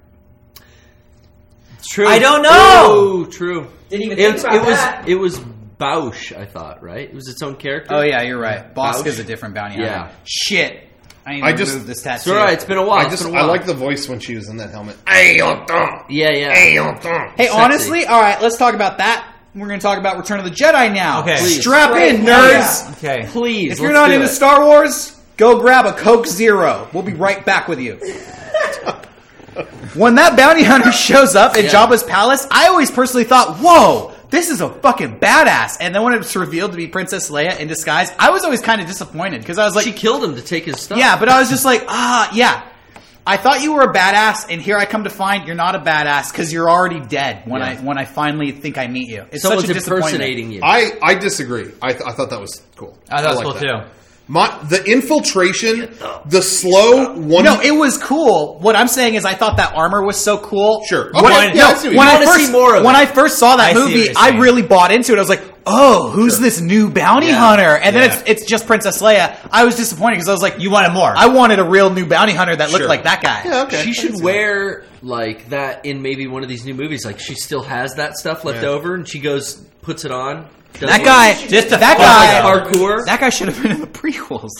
True. I don't know. True. Didn't even think about that. It was Bausch, I thought, right? It was its own character. Oh yeah, you're right. Bosk Bouch? is a different bounty hunter. Yeah. Shit. I need I to just- remove this It's tattoo. alright, it's been a while. I like the voice when she was in that helmet. Yeah, yeah. Hey, Sexy. honestly, all right, let's talk about that. We're going to talk about Return of the Jedi now. Okay. Please. Strap in, Right. nerds. Okay. Please. If you're let's not do into it. Star Wars, go grab a Coke Zero. We'll be right back with you. When that bounty hunter shows up in Jabba's palace, I always personally thought, whoa, this is a fucking badass. And then when it was revealed to be Princess Leia in disguise, I was always kind of disappointed because I was like, She killed him to take his stuff. yeah, but I was just like, yeah. I thought you were a badass, and here I come to find you're not a badass because you're already dead when I finally think I meet you. It's Someone's such a disappointment. impersonating you. I disagree. I thought that was cool. I thought it was like cool that. too. The infiltration, the slow one. No, it was cool. What I'm saying is, I thought that armor was so cool. Sure. When Okay, I, yeah, no, I see what when you I mean. first See more of when it. I first saw that I see what movie, you're I saying. really bought into it. I was like, "Oh, who's this new bounty hunter?" And then it's just Princess Leia. I was disappointed because I was like, You wanted more. I wanted a real new bounty hunter that looked Sure. like that guy. Yeah, okay. She I should can see wear like that in maybe one of these new movies. Like she still has that stuff left Yeah. over, and she goes puts it on. That guy, Just a that fuck guy, parkour. that guy should have been in the prequels.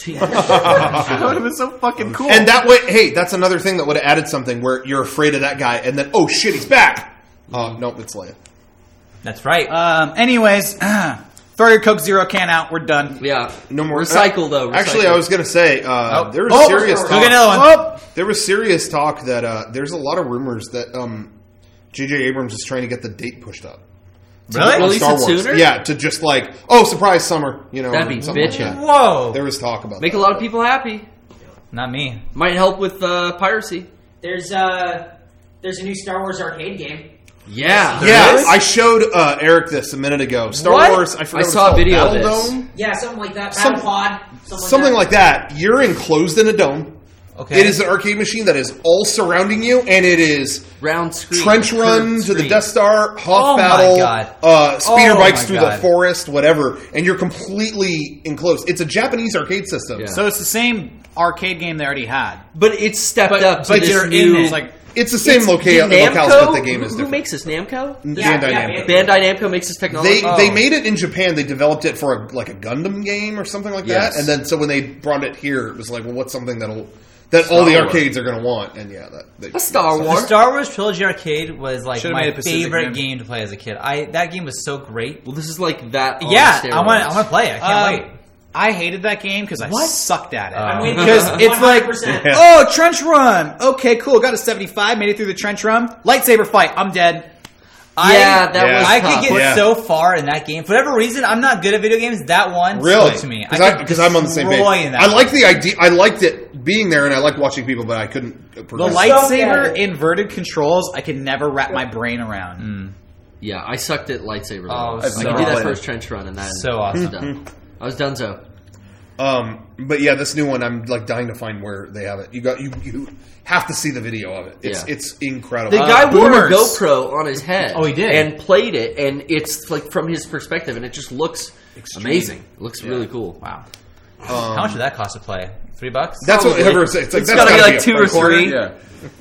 That would have been so fucking cool. And that way, hey, that's another thing that would have added something where you're afraid of that guy, and then, oh shit, he's back. No, it's Leia. That's right. Anyways, throw your Coke Zero can out. We're done. Yeah, No more recycle though. Actually, recycle. I was going to say there was serious Go get talk. another one. There was serious talk that there's a lot of rumors that J.J. Abrams is trying to get the date pushed up. Really? On Release Star it Wars. sooner? Yeah, to just like, oh, surprise summer, you know. That'd be something like bitchin'. that. Whoa. There was talk about Make that. a lot of people happy. Not me. Might help with piracy. There's a new Star Wars arcade game. Yeah, Yeah, there is? I showed Eric this a minute ago. Star What? Wars, I forgot I what saw a it's video called. of Battle this. Dome? Yeah, something like that. Some- Battle Pod. Something like that. You're enclosed in a dome. Okay. It is an arcade machine that is all surrounding you, and it is round screen, trench run curved to the screen. Death Star, Hoth Oh my battle, God. speeder Oh bikes my through God. the forest, whatever, and you're completely enclosed. It's a Japanese arcade system. Yeah. So it's the same arcade game they already had. But it's stepped up to but this you're in new. it. It's like It's the same It's locales, Namco? but the game is Who different. makes this? Namco? Bandai Yeah, Namco. Bandai Namco makes this technology. They made it in Japan. They developed it for a Gundam game or something like Yes. that. And then so when they brought it here, it was like, well, what's something that all the Star arcades are going to want? And yeah, a Star The Wars. Star Wars Trilogy Arcade was like Should've my made a Pacific favorite Rim. game to play as a kid. That game was so great. Well, this is like that. On Yeah, steroids. I want to play it. I can't wait. I hated that game because I sucked at it. I'm with you. Because it's like, 100%. oh, trench run. Okay, cool. Got a 75. Made it through the trench run. Lightsaber fight. I'm dead. Yeah, that Yeah. was. I tough. could get Yeah. so far in that game. For whatever reason, I'm not good at video games. That one Really? spoke to me. Because I'm on the same page. In that I like the idea. I liked it being there, and I liked watching people, but I couldn't The progress. lightsaber inverted controls, I could never wrap my brain around. Yeah, I sucked at lightsaber. Oh, though. I so could do that awesome. first trench run, and then So awesome. I was done. I was donezo. But yeah, this new one, I'm like dying to find where they have it. You have to see the video of it. Yeah. It's incredible. The guy wore a boomers. GoPro on his head. Oh, he did? and played it, and it's like from his perspective, and it just looks amazing. It looks really cool. Wow. How much did that cost to play? $3? That's what Probably. everyone says. It's like It's that's gotta be gotta like be a 2 or quarter. 3. Yeah.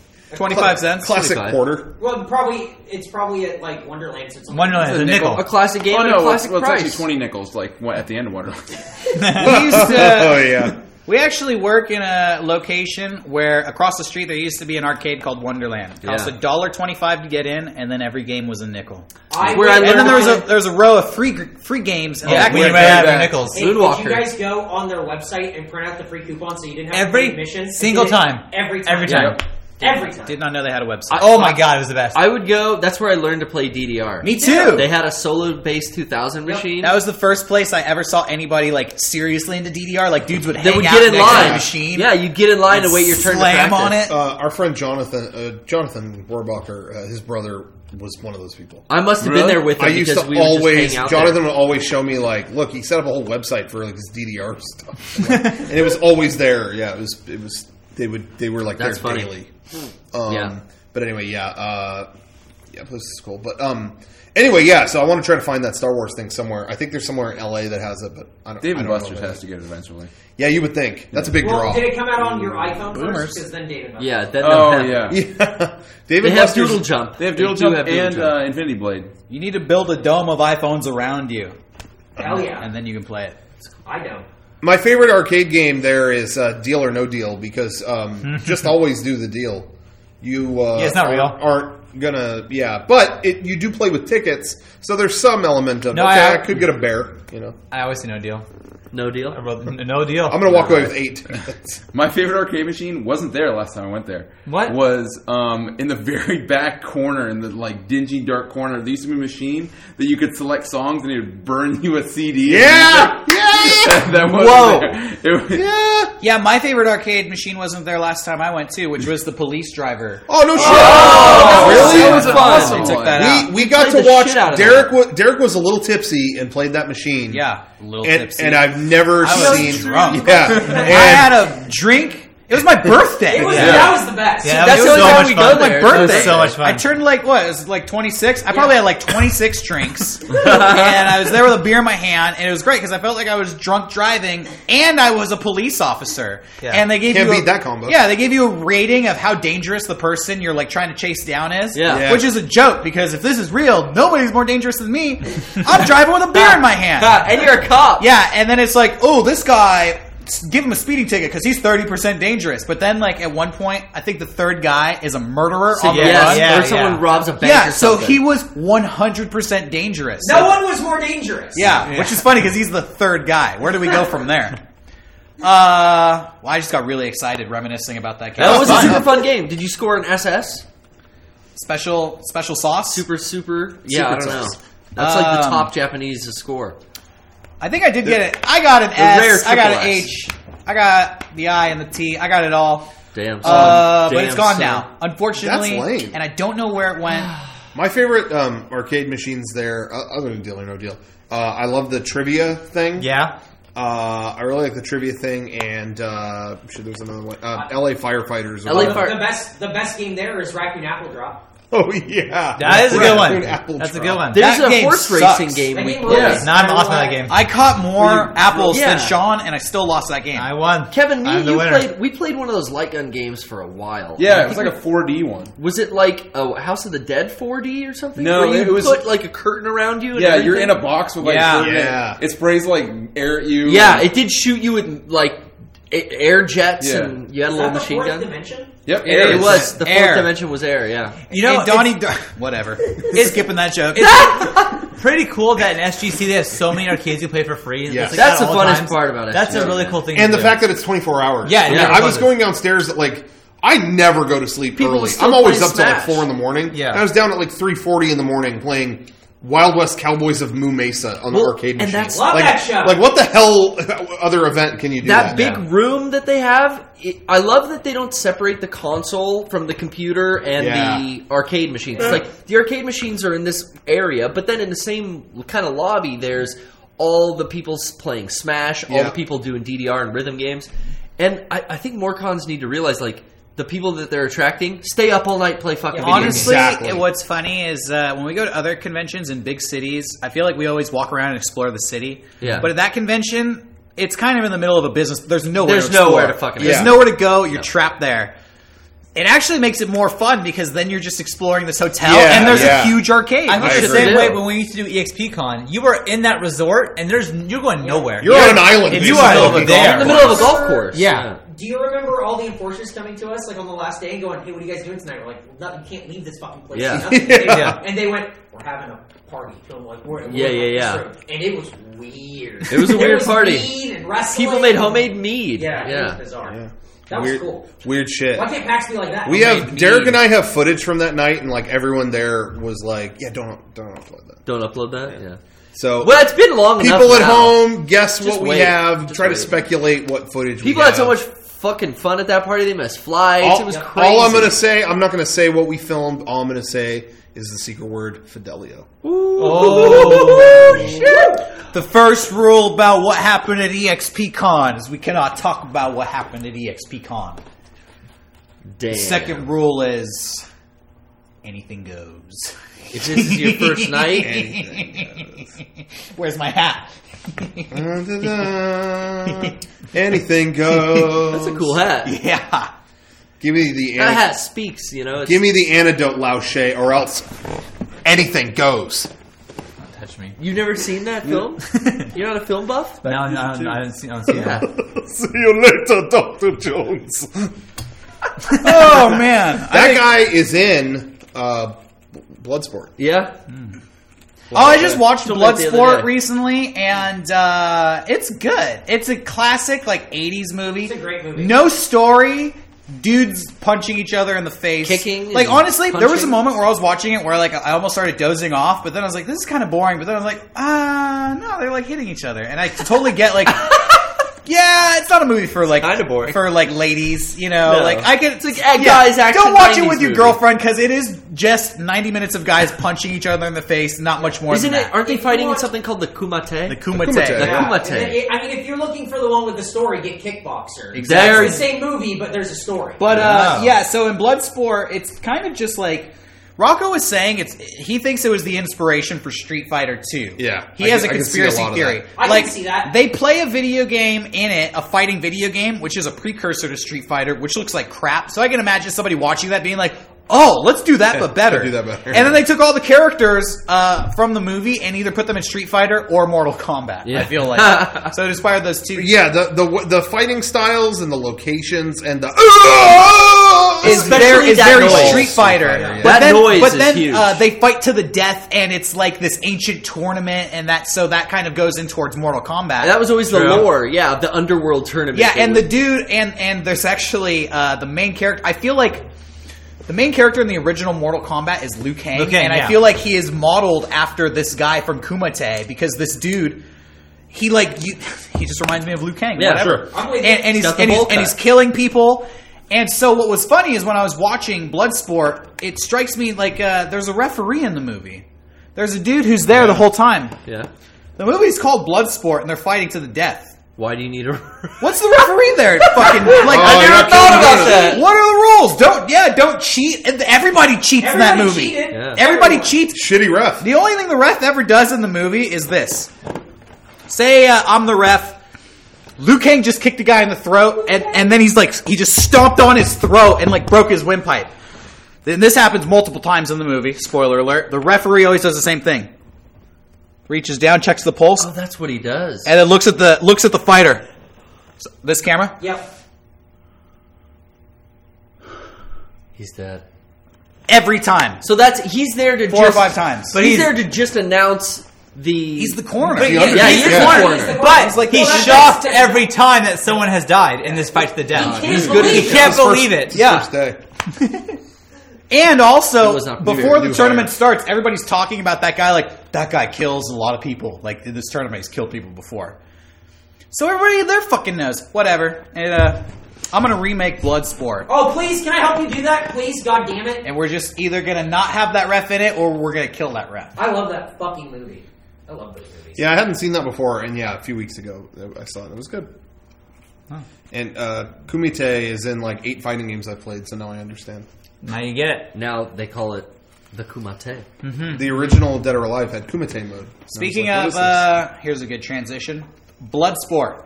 25 cents. Classic 25. quarter. Well, it's probably at like Wonderland. So it's something. Wonderland, the nickel. A classic game Oh at no! a classic Well, it's price. actually 20 nickels. Like at the end of Wonderland. We used to, Oh yeah. we actually work in a location where across the street there used to be an arcade called Wonderland. It cost Yeah. $1.25 to get in, and then every game was a nickel. Where I And then learned there was a row of free games. And Yeah, back we when- ran out of back. nickels. Hey, did Moonwalker. you guys go on their website and print out the free coupon so you didn't have Every to pay admission? single You did it time. Every time. Every time. Every time. Did not know they had a website. Oh my god, it was the best. I would go. That's where I learned to play DDR. Me too. They had a solo-based 2000 machine. That was the first place I ever saw anybody like seriously into DDR. Like dudes would They hang would out get in next to the line. machine. Yeah, you'd get in line to wait your turn to slam practice. on it. Our friend Jonathan Warbacher, his brother was one of those people. I must have Really? been there with him I used because to we would always. just hang out Jonathan there. would always show me like, look, he set up a whole website for like his DDR stuff, and it was always there. Yeah, it was. They were like That's there funny. daily. Yeah. But anyway, yeah, this is cool. But anyway, yeah. So I want to try to find that Star Wars thing somewhere. I think there's somewhere in LA that has it, but I don't. Dave I and don't know Buster's where. has to get it eventually. Yeah, you would think that's a big Well, draw. did it come out on your iPhone Boomers. first? Because then David. Yeah, that Oh never yeah. happened. Yeah, They David have Buster's. Doodle Jump. They have do Doodle Jump have Doodle and Jump. Infinity Blade. You need to build a dome of iPhones around you. Hell yeah. And then you can play it. I don't. My favorite arcade game there is Deal or No Deal because just always do the deal. You it's not real. aren't gonna but you do play with tickets, so there's some element of No, I could get a bear. You know, I always say no deal. No deal. I wrote no deal. I'm gonna walk away with 8 tickets. My favorite arcade machine wasn't there last time I went there. What? Was in the very back corner, in the like dingy dark corner. There used to be a machine that you could select songs and it would burn you a CD. Yeah, yeah. That wasn't Whoa. there. It was, Yeah, my favorite arcade machine wasn't there last time I went too, which was the Police Driver. Oh no shit! really? That was an Fun. awesome They took one. that out. We got played to the watch shit out of Derek was a little tipsy and played that machine. Yeah, a little and, tipsy. and I've never I was seen. drunk. Yeah, I and had a drink. It was my birthday. It was, Yeah. That was the best. Yeah, That's it the was only so time much we fun. go It was there. my It was birthday. so much fun. I turned like what? It was like 26. I probably had like 26 drinks, and I was there with a beer in my hand, and it was great because I felt like I was drunk driving, and I was a police officer. Yeah. And they gave Can't you beat that combo. Yeah, they gave you a rating of how dangerous the person you're like trying to chase down is. Yeah. Yeah. Which is a joke because if this is real, nobody's more dangerous than me. I'm driving with a beer in my hand. And you're a cop. Yeah, and then it's like, oh, this guy, give him a speeding ticket because he's 30% dangerous. But then, like, at one point, I think the third guy is a murderer on the Yes, run. yeah, or someone robs a bank Yeah, or so something. he was 100% dangerous. No one was more dangerous. Yeah, which is funny because he's the third guy. Where do we go from there? Well, I just got really excited reminiscing about that game. That was a Fun. super fun game. Did you score an SS? special sauce. Super. Yeah, Super I don't know. sauce. That's like the Um, top Japanese score. I think I did get it. I got an rare S. I got an triple S. H. I got the I and the T. I got it all. Damn. son. But it's Damn, gone son. now, unfortunately. That's lame. And I don't know where it went. My favorite arcade machines there, other than Deal or No Deal, I love the trivia thing. Yeah. I really like the trivia thing, and shit, there's another one. LA Firefighters. LA The, Fire- the best game there is Raccoon Apple Drop. Oh yeah, That is a good one. Raccoon Apple That's a Drop. good one. There's That a game horse sucks. racing game That we game played. rules. No, I'm lost in that game. I caught more apples Yeah. than Sean, and I still lost that game. I won. Kevin, me I'm and the you winner. we played one of those light gun games for a while. yeah, I it was think like a 4D one. Was it like a House of the Dead 4D or something? No, Where you it was- put like a curtain around you. And Yeah, you're everything? in a box with like Yeah. certain- Yeah. It sprays like air at you. Yeah, it did shoot you with like air jets, Yeah. and you had a Is little that the machine fourth gun. dimension? Yep, It is. was the fourth Air. dimension was air. Yeah, You know, and Donnie, whatever. Skipping that joke. it's pretty cool that in SGC they have so many arcades you play for free. Yes. It's That's that the all funnest times. part about it. That's a Yeah. really cool thing. And to the do. fact that it's 24 hours. Yeah, it never I was closes. going downstairs at like. I never go to sleep People early. still I'm always play up till like Smash. 4 in the morning. Yeah. And I was down at like 3:40 in the morning playing Wild West Cowboys of Moo Mesa on the Well, arcade and machine. that's- Love like, that show. Like what the hell other event can you do that big Yeah. room that they have. I love that they don't separate the console from the computer and Yeah. the arcade machines. It's like the arcade machines are in this area, but then in the same kind of lobby, there's all the people playing Smash, all Yeah. the people doing DDR and rhythm games. And I think more cons need to realize, like, the people that they're attracting stay up all night, play fucking video Honestly, games. Exactly. what's funny is when we go to other conventions in big cities, I feel like we always walk around and explore the city. Yeah. But at that convention, it's kind of in the middle of a business. There's nowhere. There's to explore. nowhere to fucking There's Yeah. nowhere to go. You're trapped there. It actually makes it more fun because then you're just exploring this hotel Yeah, and there's yeah. a huge arcade. I feel the agree. same Yeah. way when we used to do EXPCon. You were in that resort, and you're going nowhere. You're on an island. It's You just are over over there. there. in the middle of a golf course. Yeah. Do you remember all the enforcers coming to us like on the last day and going, "Hey, what are you guys doing tonight?" We're like, "Well, no, you can't leave this fucking place." Yeah. Nothing." They- Yeah. And they went, "We're having a party." So I'm like, we're Yeah. And it was weird. It was a weird party. Mead and wrestling. People made homemade mead. Yeah, it yeah. was bizarre. Yeah. That was Weird, cool. weird shit. Why can't PAX be like that? We have Homemade Derek mead. and I have footage from that night, and like everyone there was like, "Yeah, don't upload that." Don't upload that. Yeah. So Well, it's been long enough. people at now. home guess Just what we wait. have. Just Try to wait. speculate what footage. People we had have. so much fucking fun at that party. They missed flights. All, It was crazy. all I'm going to say, I'm not going to say what we filmed. All I'm going to say is the secret word, Fidelio. Oh, The first rule about what happened at EXPCon is we cannot talk about what happened at EXPCon. Damn. Second rule is anything goes. If this is your first night, Where's my hat? Anything goes. that's a cool hat. Yeah. Give me the That hat speaks. You know. It's, give me the antidote, Lausche, or else anything goes. touch me. You've never seen that film? You're not a film buff? No, I don't see Yeah. that. See you later, Dr. Jones. Oh man. That guy is in Bloodsport. Yeah. Oh, I just watched Filmed that the other Bloodsport day. recently, and it's good. It's a classic, like, 80s movie. It's a great movie. No story. dudes punching each other in the face, Kicking Like and honestly, there was a punching. moment where I was watching it where like I almost started dozing off, but then I was like, this is kind of boring. But then I was like, no, they're like hitting each other, and I totally get like. Yeah, it's not a movie for like Kinda boring. for like ladies, you know. No. Like I get it's like guys action Don't watch it 90s with your movie. girlfriend because it is just 90 minutes of guys punching each other in the face, not much more. Isn't than it? that. Aren't they If you fighting in want- something called the Kumite? The Kumite? Kumite. The Yeah. Kumite. And then I mean, if you're looking for the one with the story, get Kickboxer. Exactly. It's the same movie, but there's a story. But Wow. yeah, so in Bloodsport, it's kind of just like Rocco was saying. He thinks it was the inspiration for Street Fighter 2. Yeah, he has a I can see a conspiracy lot of theory. that. I can see that. They play a video game in it, a fighting video game, which is a precursor to Street Fighter, which looks like crap. So I can imagine somebody watching that being like, "Oh, let's do that, but better." do that better. And then they took all the characters from the movie and either put them in Street Fighter or Mortal Kombat. Yeah. I feel like so it inspired those two. Yeah, the fighting styles and the locations and the is Especially that very noise. Street Fighter. Street Fighter, yeah. That noise but is then huge. They fight to the death, and it's like this ancient tournament, and that kind of goes in towards Mortal Kombat. That was always the True. lore, yeah, of the underworld tournament. yeah, They and would- the dude, and there's actually the main character. I feel like the main character in the original Mortal Kombat is Liu Kang, Liu Kang, and I yeah. feel like he is modeled after this guy from Kumite because this dude. He just reminds me of Liu Kang. Yeah, whatever. sure. I'm with you. And he's Got the and he's, bowl and cut. he's killing people. And so what was funny is when I was watching Bloodsport, it strikes me like there's a referee in the movie. There's a dude who's there the whole time. yeah. The movie's called Bloodsport, and they're fighting to the death. Why do you need a? What's the referee there? Fucking like I never never thought about that. What are the rules? Don't cheat. Everybody cheats in that Everybody movie. cheated. Yeah. Everybody Everyone. cheats. shitty ref. The only thing the ref ever does in the movie is this. Say I'm the ref. Liu Kang just kicked a guy in the throat, and then he just stomped on his throat and like broke his windpipe. Then this happens multiple times in the movie. Spoiler alert. The referee always does the same thing. Reaches down, checks the pulse, Oh, that's what he does. and then looks at the fighter. So, this camera. Yep. He's dead. Every time. So he's there to 4 or 5 times. But he's there to just announce the. He's the coroner. But Yeah, he's the Yeah. corner. But He's like- he's Well, shocked that's- every time that someone has died in this fight to the death. He can't believe He it. can't believe it. Yeah. First day. And It also, was not before new the tournament hire. starts, everybody's talking about that guy. Like, that guy kills a lot of people. Like, in this tournament, he's killed people before. So everybody there fucking knows. Whatever. And, I'm going to remake Bloodsport. Oh, please, can I help you do that? Please, god damn it. And we're just either going to not have that ref in it, or we're going to kill that ref. I love that fucking movie. I love those movies. Yeah, I hadn't seen that before, and yeah, a few weeks ago I saw it. It was good. And Kumite is in like 8 fighting games I've played, so now I understand. Now you get it. Now they call it the Kumite. The original Dead or Alive had Kumite mode. And I was Speaking like, what of, is this? here's a good transition. Bloodsport.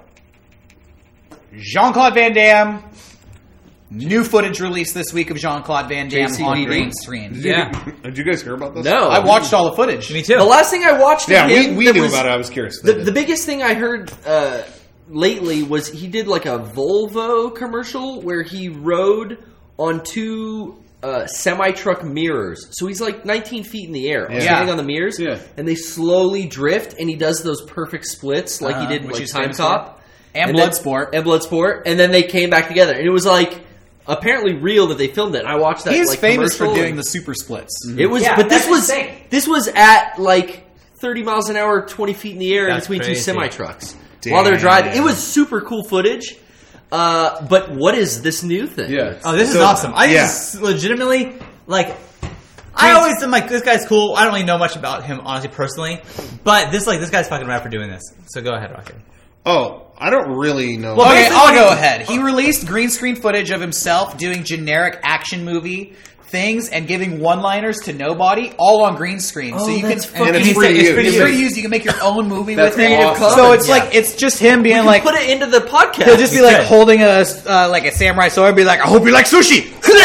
Jean-Claude Van Damme. New footage released this week of Jean-Claude Van Damme on JCVD? green screen. Yeah. Did you guys hear about this? No, I watched all the footage. Me too. The last thing I watched. Yeah, of him we that knew was- about it. I was curious. The biggest thing I heard lately was he did like a Volvo commercial where he rode on 2 semi-truck mirrors. So he's like 19 feet in the air, Yeah. standing on the mirrors, Yeah. and they slowly drift, and he does those perfect splits like he did in which like he's Time famous Cop And then- Bloodsport. and Bloodsport, and then they came back together, and it was like apparently real that they filmed it. And I watched that. He's like, famous for commercial, doing and the super splits. It was, Yeah, but this that's was insane. this was at like 30 miles an hour, 20 feet in the air, in That's between 2 crazy. semi trucks while they're driving. It was super cool footage. But what is this new thing? Yeah. Oh, this is So- awesome. I yeah. just legitimately, like, I always am like, this guy's cool. I don't really know much about him, honestly, personally. But this guy's fucking rad for doing this. So go ahead, Rocket. Oh, I don't really know. Well, okay, basically I'll what go he- ahead. He released green screen footage of himself doing generic action movie things and giving one-liners to nobody, all on green screen. Oh, so you that's can fucking- And it's he free said to it's use. free to it's use. free to use. You can make your own movie That's with it. Creative awesome. So it's Yeah. like it's just him being You like put it into the podcast. he'll just be You like could. holding a like a samurai sword and be like, "I hope you like sushi."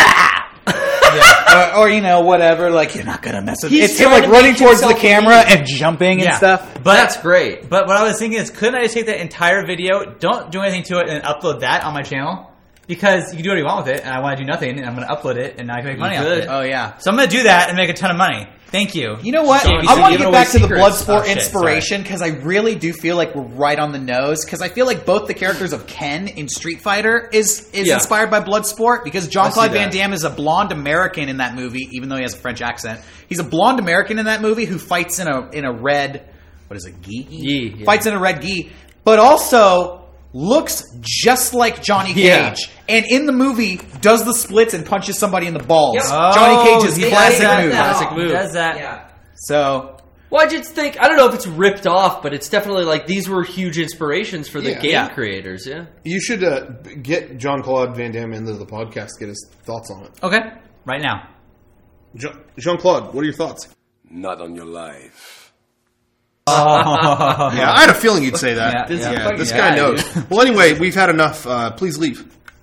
Or you know whatever, like you're not gonna mess with. He's It's him trying like to running make towards the himself camera unique. and jumping Yeah. and stuff. But That's great. But what I was thinking is, couldn't I just take that entire video, don't do anything to it, and upload that on my channel? Because you can do what you want with it, and I want to do nothing, and I'm going to upload it, and now I can make money off could. it. Oh yeah. So I'm going to do that and make a ton of money. Thank you. You know what? Sean, I you want to giving get away back to the secrets. Bloodsport Oh, shit, inspiration because I really do feel like we're right on the nose. Because I feel like both the characters of Ken in Street Fighter is Yeah. inspired by Bloodsport. Because Jean-Claude I see Van that. Damme is a blonde American in that movie, even though he has a French accent. He's a blonde American in that movie who fights in a red, what is it, gi? Gi, yeah. Fights in a red gi, but also looks just like Johnny Cage. Yeah. And in the movie, does the splits and punches somebody in the balls. Yep. Johnny Cage's he classic does that. move. Classic He move. does that. Yeah. So, Well, I just think I don't know if it's ripped off, but it's definitely like these were huge inspirations for the Yeah. game Yeah. creators. Yeah. You should get Jean-Claude Van Damme into the podcast, get his thoughts on it. Okay, right now. Jean-Claude, what are your thoughts? Not on your life. Yeah, I had a feeling you'd say that. Yeah, This yeah. fucking This guy knows. Well, anyway, we've had enough. Please leave.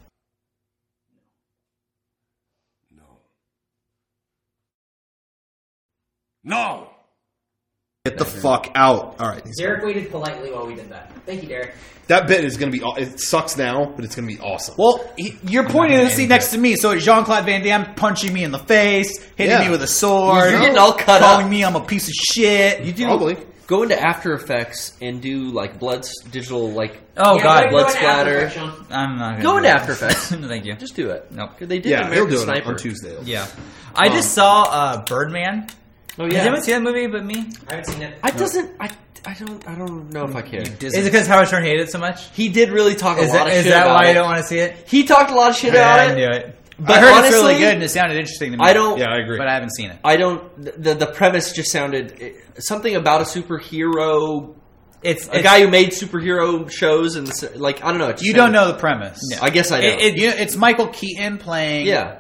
No! Get the fuck out. All right. Derek waited politely while we did that. Thank you, Derek. That bit is going to be... It sucks now, but it's going to be awesome. well, you're pointing to the seat next to me, so it's Jean-Claude Van Damme punching me in the face, hitting Yeah. me with a sword, You're getting all cut calling up. me I'm a piece of shit. You do Probably. go into After Effects and do like digital like Oh Yeah, God, go blood into After splatter. Effects, Sean. I'm not gonna Go do into that. After Effects. No, thank you. Just do it. Nope. They did Yeah, he'll American do it Sniper on Tuesday. Yeah, I just saw Birdman. Oh Has yeah. anyone seen that movie but me? I haven't seen it. I don't know if I care. Is it because Howard Stern hated it so much? He did really talk a Is lot that, of is shit that about why it. you don't want to see it? He talked a lot of shit I about knew it. it. But I heard honestly, it's really good and it sounded interesting to me. I don't. Yeah, I agree. but I haven't seen it. I don't. The premise just sounded something about a superhero. It's A guy who made superhero shows and like I don't know. It just You don't sounded- know the premise. I guess I don't. You know, it's Michael Keaton playing yeah,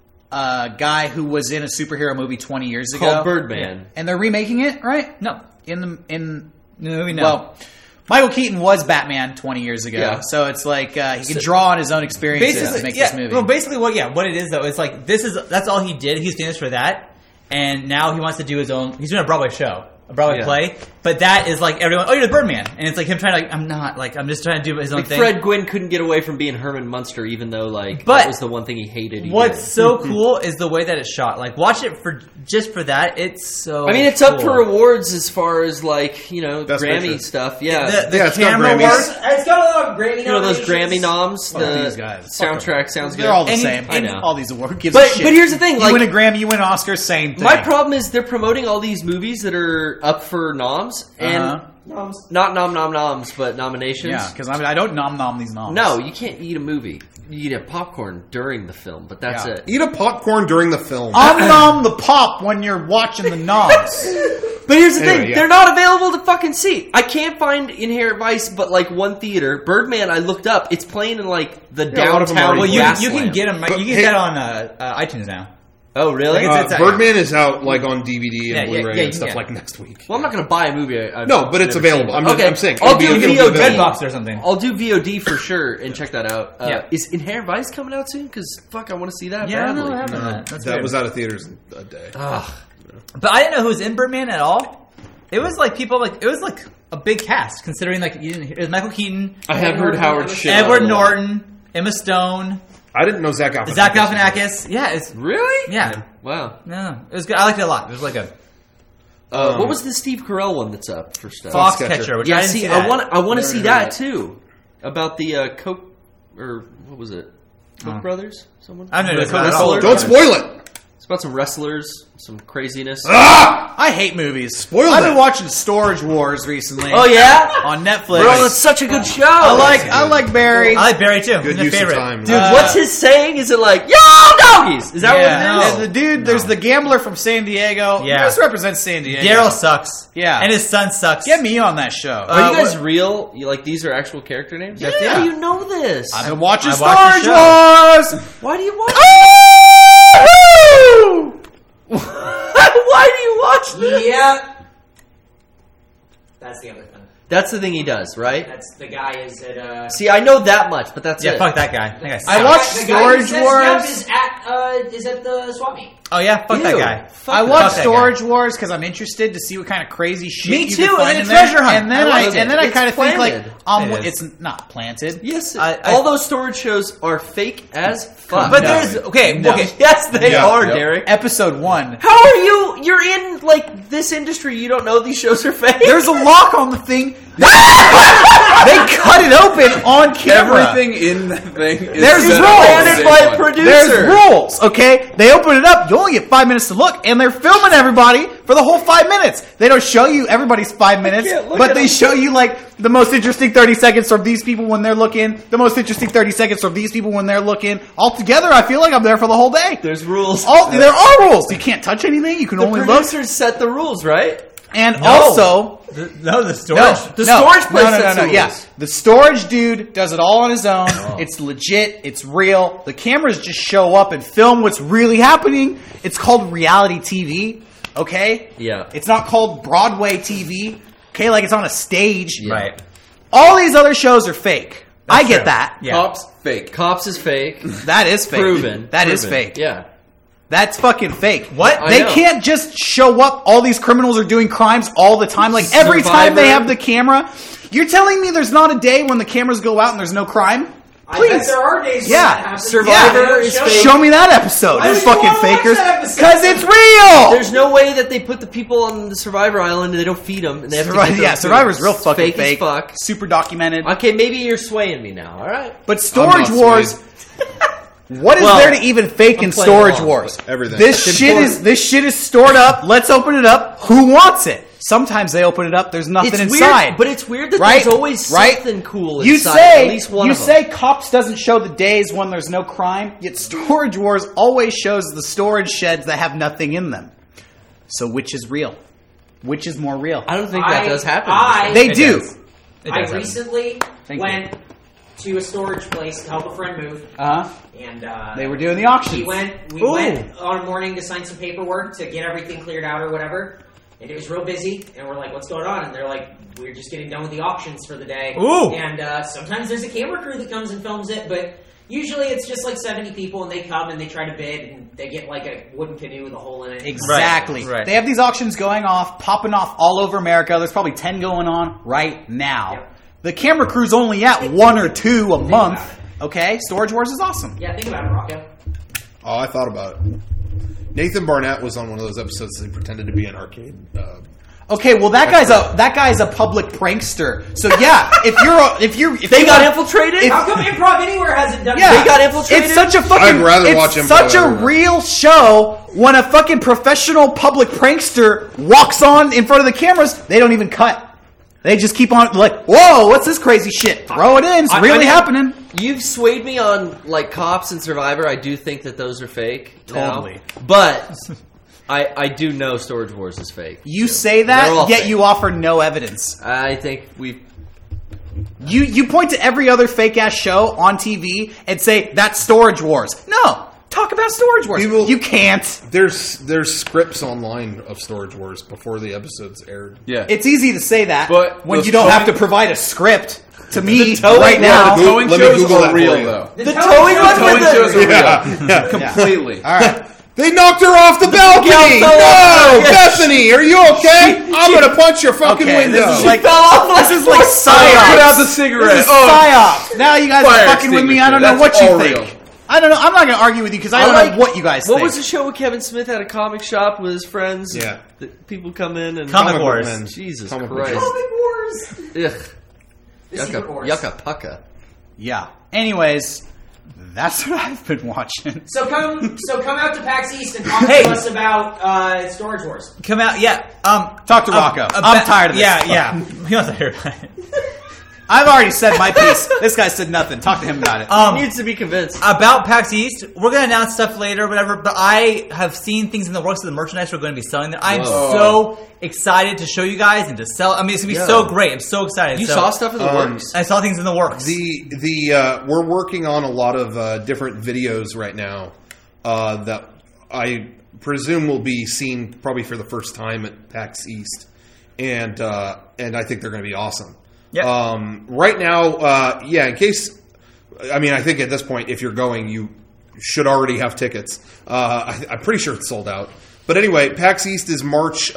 a guy who was in a superhero movie 20 years ago. called Birdman. And they're remaking it, right? No. In the movie. No. Well, Michael Keaton was Batman 20 years ago, Yeah. so it's like he can draw on his own experiences to make this movie. Well, basically, what it is though is like that's all he did. He's famous for that, and now he wants to do his own. He's doing a Broadway show, a Broadway Yeah. play. But that is like everyone. Oh, you're the Birdman, and it's like him trying to. I'm just trying to do his own Like thing. Fred Gwynn couldn't get away from being Herman Munster, even though like But that was the one thing he hated. He What's did. so cool is the way that it's shot. Like, watch it for that. It's so. I mean, it's up cool. for awards as far as like Best Grammy picture. stuff. Yeah, The Yeah, it's got camera Grammys. work. It's got a lot of Grammy you know those nominations. Grammy noms. Fuck The these guys. Fuck soundtrack sounds good. They're all the And you- same. I know. All these awards gives But- a shit. but here's the thing, You like- win a Grammy, you win an Oscar, same thing. My problem is they're promoting all these movies that are up for noms and Uh-huh. not noms, but nominations. Yeah, because I don't nom these noms. No, you can't eat a movie. You eat a popcorn during the film, but that's Yeah. it. Eat a popcorn during the film. nom the pop when you're watching the noms. But here's the Anyway, thing: yeah. they're not available to fucking see. I can't find Inherent Vice, but like one theater. Birdman, I looked up. It's playing in like the Yeah, a lot of them downtown. are Well, you grassland. can get them. But You can hey- get that on iTunes now. Oh, really? Like, it's- Birdman is out like on DVD and Yeah, Blu-ray yeah, and stuff yeah. like next week. Well, I'm not going to buy a movie. No, but it's available. I'm saying. I'll it'll be- do it'll be VOD. available. Redbox or something. I'll do VOD for sure and check that out. Yeah. Is Inherent Vice coming out soon? Because fuck, I want to see that. Yeah, I badly. don't know what happened to that. That's That weird. was out of theaters in a day. Ugh. But I didn't know who was in Birdman at all. It was like people like it was like a big cast considering like you didn't. It was Michael Keaton, I have heard Howard shit. Edward on a lot. Norton, Emma Stone, I didn't know Zach Galifianakis. Zach Galifianakis. Yeah, it's Really? yeah. Wow. No, it was good. I liked it a lot. It was like a What was the Steve Carell one that's up for stuff? Foxcatcher, which I Yeah, didn't see. see, that. I want to Never see heard that of too. About the Koch, or what was it? Koch brothers? Someone? I don't know. Koch wrestlers? Don't spoil it. It's about some wrestlers, some craziness. I hate movies. Spoiled I've been it. watching Storage Wars recently. Oh yeah, on Netflix. bro, that's such a good show. I like Barry. I like Barry too. Good He's my use favorite. of time. Dude, what's his saying? Is it like "Yo, doggies"? Is that Yeah, what it and is? the dude, there's the gambler from San Diego. Yeah. This represents San Diego. Daryl sucks. Yeah. and his son sucks. Get me on that show. Are you guys real? You like these are actual character names? Yeah. How do you know this? I've been watching I watched Storage the Wars. Why do you watch? Woo! Why do you watch this? Yeah. That's the other thing. That's the thing he does, right? That's the guy is at. See, I know that much, but that's Yeah, it. fuck that guy. That guy's I sucks. watched the guy who Storage says Wars. Jeff is at the swap meet. Oh yeah, fuck that Ew. guy. Fuck I that. watch Fuck that Storage Wars because I'm interested to see what kind of crazy shit Me you too, can find and in it's there. treasure hunt. And then I I love it. kind of It's think like, planted. It is. it's not planted. Yes, I- all those storage shows are fake as fuck. But No. there's okay. No. Yes, they Yeah. are, Yep. Derek. Episode 1. How are you? You're in like this industry. You don't know these shows are fake. There's a lock on the thing. They cut it open on camera. Everything in that thing is There's set rules. up the planted same by a way. producer. There's rules, okay? They open it up. You only get 5 minutes to look, and they're filming everybody for the whole 5 minutes. They don't show you everybody's 5 minutes, can't look but at they them. show you like the most interesting 30 seconds from these people when they're looking. The most interesting 30 seconds from these people when they're looking. Altogether, I feel like I'm there for the whole day. There's rules. There are rules. You can't touch anything. You can The only look. producers set the rules, right? And No. also, The storage. The storage place sets the Yeah, rules. the storage dude does it all on his own. It's legit. It's real. The cameras just show up and film what's really happening. It's called reality TV. Okay. Yeah. It's not called Broadway TV. Okay, like it's on a stage. Right. All these other shows are fake. I get true. that. Yeah. Cops fake. Cops is fake. That is fake. Proven. That is Proven. fake. Yeah. That's fucking fake. What? I They know. can't just show up. All these criminals are doing crimes all the time. Like every time they Survivor. have the camera. You're telling me there's not a day when the cameras go out and there's no crime? I bet Please. there are days when Yeah. that happens. Survivor Yeah, is show- fake. Show me that episode. Why You would you fucking wanna watch fakers. that episode? Because it's real. There's no way that they put the people on the Survivor Island and they don't feed them. And they have to get those Yeah, food. Survivor's real It's fucking fake. fake. As fuck. Super documented. Okay, maybe you're swaying me now. All right. But Storage I'm not Wars. What is Well, there to even fake in I'm playing Storage along. Wars? Everything. This It's shit important. is stored up. Let's open it up. Who wants it? Sometimes they open it up. There's nothing It's inside. weird, but it's weird that right? there's always Right? something cool You inside. say at least one you of them. say Cops doesn't show the days when there's no crime, yet Storage Wars always shows the storage sheds that have nothing in them. So which is real? Which is more real? I don't think that does happen. They It do. does. It I does happen. recently Thank went to a storage place to help a friend move, Uh-huh. and They were doing the auctions. We Ooh. went on a morning to sign some paperwork to get everything cleared out or whatever. And it was real busy, and we're like, "What's going on?" And they're like, "We're just getting done with the auctions for the day." Ooh. And sometimes there's a camera crew that comes and films it, but usually it's just like 70 people, and they come and they try to bid, and they get like a wooden canoe with a hole in it. Exactly. Right. They have these auctions going off, popping off all over America. There's probably 10 going on right now. Yep. The camera crew's only at 1 or 2 a month. about Okay? Storage Wars is awesome. Yeah, think about it, Rocco. Oh, I thought about it. Nathan Barnett was on one of those episodes that he pretended to be an arcade. Okay, well that guy's a public prankster. So yeah, if They you got want- infiltrated. if- How come Improv Anywhere hasn't done Yeah, that? They got infiltrated? It's such a fucking. I'd rather it's watch Improv such a Everywhere. real show when a fucking professional public prankster walks on in front of the cameras. They don't even cut. They just keep on like, whoa, what's this crazy shit? Throw it in. It's really happening. You've swayed me on like Cops and Survivor. I do think that those are fake. now. Totally. But I do know Storage Wars is fake. You say They're all that, yet fake. you offer no evidence. I think we've. You point to every other fake ass show on TV and say that's Storage Wars. No, talk about Storage Wars. People- You can't. There's scripts online of Storage Wars before the episodes aired. Yeah. It's easy to say that, But when those you don't have to towing- provide a script to me towing- right now. the towing Let me shows Google that are for real, you. though. The towing one Towing with shows the. are real. Yeah. Completely. All right. They knocked her off the balcony! gal fell No! off. Bethany, are you okay? I'm gonna punch your fucking Okay, window. this is like fell off this is like Put out psyops. the cigarette. This is psyops. Now you guys Fire are fucking with me. I don't know extinguisher. what you That's all think. I don't know. I'm not going to argue with you because I don't know what you guys What think. was the show where Kevin Smith had a comic shop with his friends? Yeah. That people come in and Comic Comic Wars. book men. Jesus Comic book Christ. men. Comic Wars. Ugh. The Secret Wars. Yucca pucka. Yeah. Anyways, that's what I've been watching. So come out to PAX East and talk Hey. to us about Storage Wars. Come out, yeah. Talk to Rocco. I'm tired of this. Yeah, yeah. He wants to hear about it. I've already said my piece. This guy said nothing. Talk to him about it. He needs to be convinced. About PAX East, we're going to announce stuff later, whatever, but I have seen things in the works of the merchandise we're going to be selling there. I'm so excited to show you guys and to sell. I mean, it's going to be so great. I'm so excited. You So- saw stuff in the works? I saw things in the works. We're working on a lot of different videos right now that I presume will be seen probably for the first time at PAX East, and I think they're going to be awesome. Yeah. Right now, in case, I mean, I think at this point, if you're going, you should already have tickets. I'm pretty sure it's sold out. But anyway, PAX East is March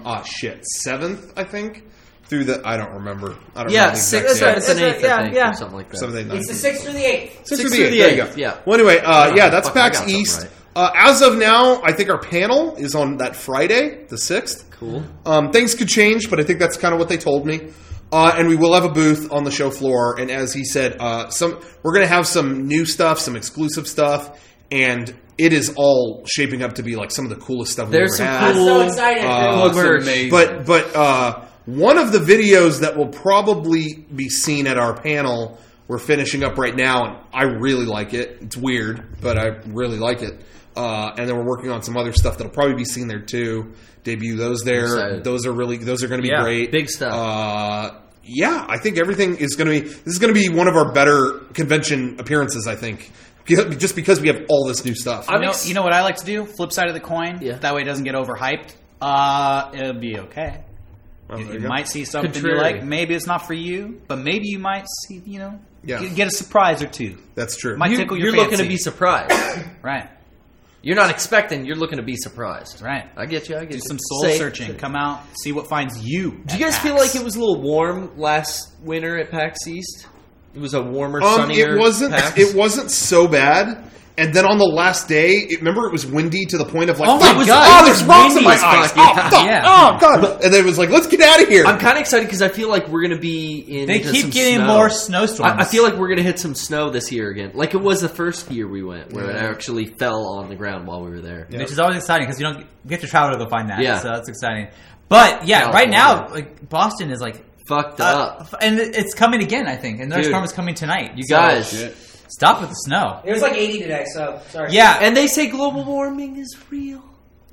7th, I think. Through the I don't remember. I don't remember the exact 6th, date. 7th, and 8th, I think, yeah. or something like that. 7th, 8th, 9th. It's the 6th through the 8th. 6th 6th through the through 8th. the There you 8th, go. yeah. Well, anyway, that's Fuck, I PAX got something East. right. As of now, I think our panel is on that Friday, the 6th. Cool. Things could change, but I think that's kind of what they told me. And we will have a booth on the show floor. And as he said, we're going to have some new stuff, some exclusive stuff, and it is all shaping up to be like some of the coolest stuff we've There's ever some had. I'm so excited. Looks amazing. But one of the videos that will probably be seen at our panel, we're finishing up right now, and I really like it. It's weird, but I really like it. And then we're working on some other stuff that'll probably be seen there too. Debut those there. Excited. Those are going to be great. Big stuff. Yeah, I think everything is going to be. This is going to be one of our better convention appearances. I think just because we have all this new stuff. You know what I like to do? Flip side of the coin. Yeah. That way it doesn't get overhyped. It'll be okay. Well, there You you go. might see something Contrary. you like. Maybe it's not for you, but maybe you might see, Yeah. get a surprise or two. That's true. Might tickle your You're looking to fancy. be surprised. Right, You're not expecting. You're looking to be surprised. right. I get you. Do some soul searching. Come out, see what finds you. Do you guys feel like it was a little warm last winter at PAX East? It was a warmer, sunnier. PAX? It wasn't so bad. And then on the last day, remember it was windy to the point of like, Oh my fuck, God, it there's was rocks in windy my as eyes. fuck, Oh, yeah. fuck. Yeah. Oh god! And then it was like, let's get out of here. I'm kind of excited because I feel like we're going to be in. They keep some getting snow. more snowstorms. I feel like we're going to hit some snow this year again, like it was the first year we went, where it actually fell on the ground while we were there. Yeah. which is always exciting because we have to travel to go find that. Yeah. So that's exciting. But yeah, right California. now, like Boston is like Fucked up. and it's coming again. I think, and their Dude. storm is coming tonight. You So guys. stop with the snow. It was like 80 today, so sorry. Yeah, And they say global warming is real.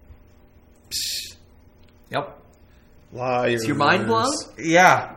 yep, Liars. Is your mind blown? yeah.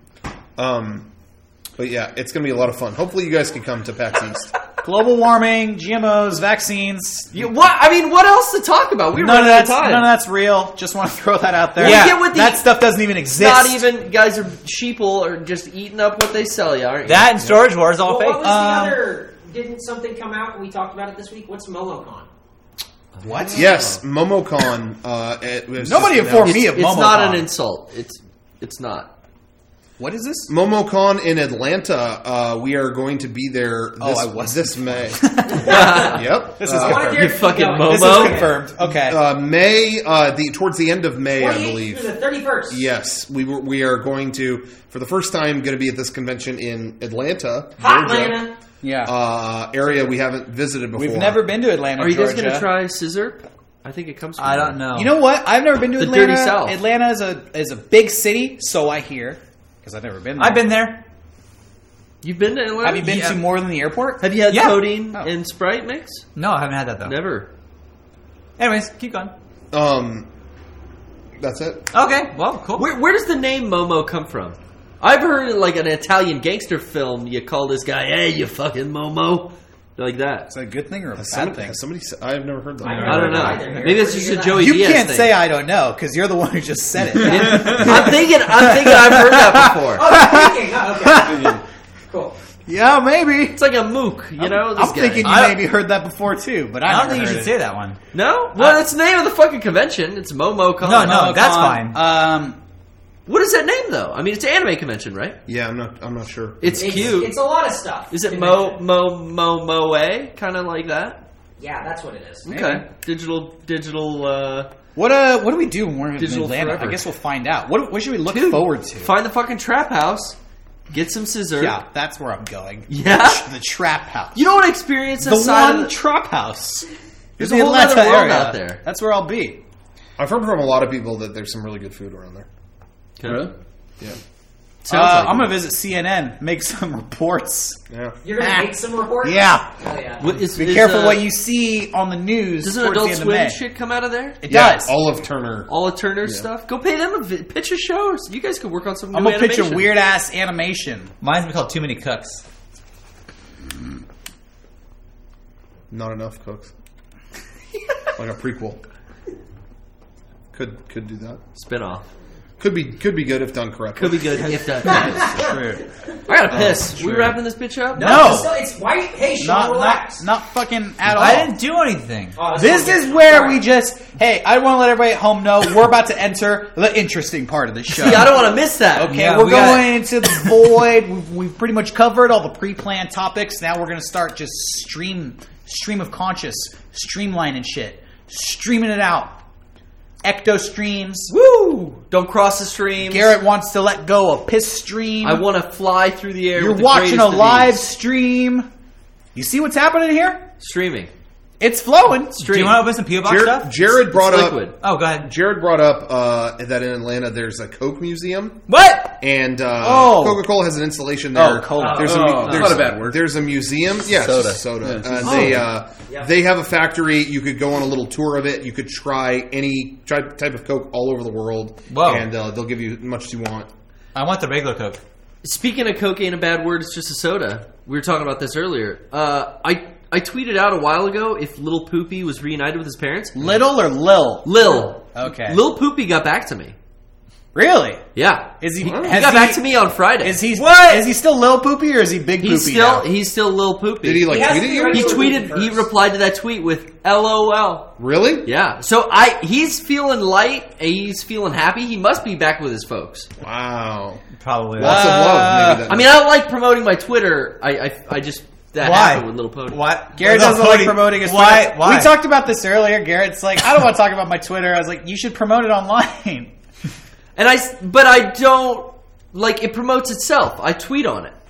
But yeah, it's going to be a lot of fun. Hopefully, you guys can come to PAX East. Global warming, GMOs, vaccines. What? I mean, what else to talk about? We're None of running out of that's time. none of that's real. Just want to throw that out there. Yeah. Get with the- that stuff doesn't even It's exist. not even. Guys are sheeple or just eating up what they sell you, aren't you? That and Storage Wars all Well, fake. what was the other? Didn't something come out and we talked about it this week? What's MomoCon? What? Yes, MomoCon. It was Nobody just informed announced. me of It's MomoCon. not an insult. It's not. What is this? MomoCon in Atlanta. We are going to be there this May. Yep. This is I wanna confirmed. hear You fucking going. Momo. This is confirmed. Okay. May, towards the end of May, I 28th believe. through the 31st. Yes, we are going to, for the first time, going to be at this convention in Atlanta, Hot Georgia, Atlanta. Yeah. area we haven't visited before. We've never been to Atlanta, Are you guys Georgia. going to try scissor? I think it comes from I there. don't know. You know what? I've never been to The Atlanta. dirty South. Atlanta is a big city, so I hear, because I've never been there. I've been there. You've been to Atlanta? Have you been Yeah. to more than the airport? Have you had Yeah. codeine Oh. and Sprite mix? No, I haven't had that though. Never. Anyways, keep going. That's it. Okay, well, cool. Where does the name Momo come from? I've heard like an Italian gangster film. You call this guy, "Hey, you fucking Momo," like that. Is that a good thing or a Has bad thing? somebody said, I've never heard that. I don't know. Either. Maybe it's just a Joey You Diaz can't thing. say I don't know because you're the one who just said it. I'm thinking I've heard that before. Oh, you're thinking. Oh, okay. Cool. Yeah, maybe. It's like a mook, you know. This I'm guy. thinking you I- maybe heard that before too, but I don't never think you heard should it. say that one. No. Well, it's the name of the fucking convention. It's MomoCon. No, that's Con. fine. What is that name though? I mean, it's an anime convention, right? Yeah, I'm not sure. It's cute. It's a lot of stuff. Is it Moe? Kind of like that. Yeah, that's what it is. Okay. Digital. What do we do when we're in Digital Atlanta? forever. I guess we'll find out. What should we look Dude, forward to? Find the fucking trap house. Get some scissor. Yeah, that's where I'm going. Yeah? The trap house. You know what experience the inside one of trap house. There's the a whole Atlanta other world area. out there. That's where I'll be. I've heard from a lot of people that there's some really good food around there. Really? Yeah. Sounds like I'm it. going to visit CNN, make some reports. Yeah. You're gonna make some reports. Yeah. Oh yeah. What is- Be is, careful what you see on the news. Doesn't towards Adult the end of Swim May. shit come out of there? It Yeah, does. Olive Turner. All of Turner's stuff. Go pay them pitch a show. You guys could work on some new I'm going to pitch a animation. weird ass animation. Mine's been called Too Many Cooks. Not enough cooks. Like a prequel. Could do that. spinoff. Could be good if done correctly. Could be good if done. True. I gotta piss. We wrapping this bitch up? No. It's white. Hey, Sean, relax. Not fucking at all. I didn't do anything. Oh, This is where we just, hey, I want to let everybody at home know we're about to enter the interesting part of the show. See, I don't want to miss that. Okay, Yeah, we're we going got- into the void. We've pretty much covered all the pre-planned topics. Now we're going to start just stream of conscious, streamlining shit, streaming it out. Ecto streams. Woo! Don't cross the streams. Garrett wants to let go of piss stream. I want to fly through the air. You're with the watching a greatest of live ease. stream. You see what's happening here? Streaming. It's flowing. Do you want to open some P.O. Box stuff? Jared brought It's up. liquid. Oh, go ahead. Jared brought up that in Atlanta there's a Coke museum, What? and Oh. Coca-Cola has an installation there. Cola. There's That's not a bad word. There's a museum. Yeah, Soda. it's soda. Yeah, They have a factory. You could go on a little tour of it. You could try any type of Coke all over the world, Whoa. and they'll give you as much as you want. I want the regular Coke. Speaking of Coke ain't a bad word, it's just a soda. We were talking about this earlier. I tweeted out a while ago if Lil Poopy was reunited with his parents. Little or Lil? Lil. Okay. Lil Poopy got back to me. Really? Yeah. Is he? He has got back to me on Friday. Is he? What? Is he still Lil Poopy or is he Big Poopy now? He's still Lil Poopy. Did he He has tweet to at be you? ready. He Lil tweeted. Poopy He first. replied to that tweet with LOL. Really? Yeah. So he's feeling light. He's feeling happy. He must be back with his folks. Wow. Probably. Lots of love. Maybe that I mean, I don't like promoting my Twitter. I just that Why? happened with Little Pony. What? Garrett No, doesn't Cody, like promoting his why? Twitter. Why? We talked about this earlier. Garrett's like, I don't want to talk about my Twitter. I was like, you should promote it online. And but I don't like it promotes itself. I tweet on it.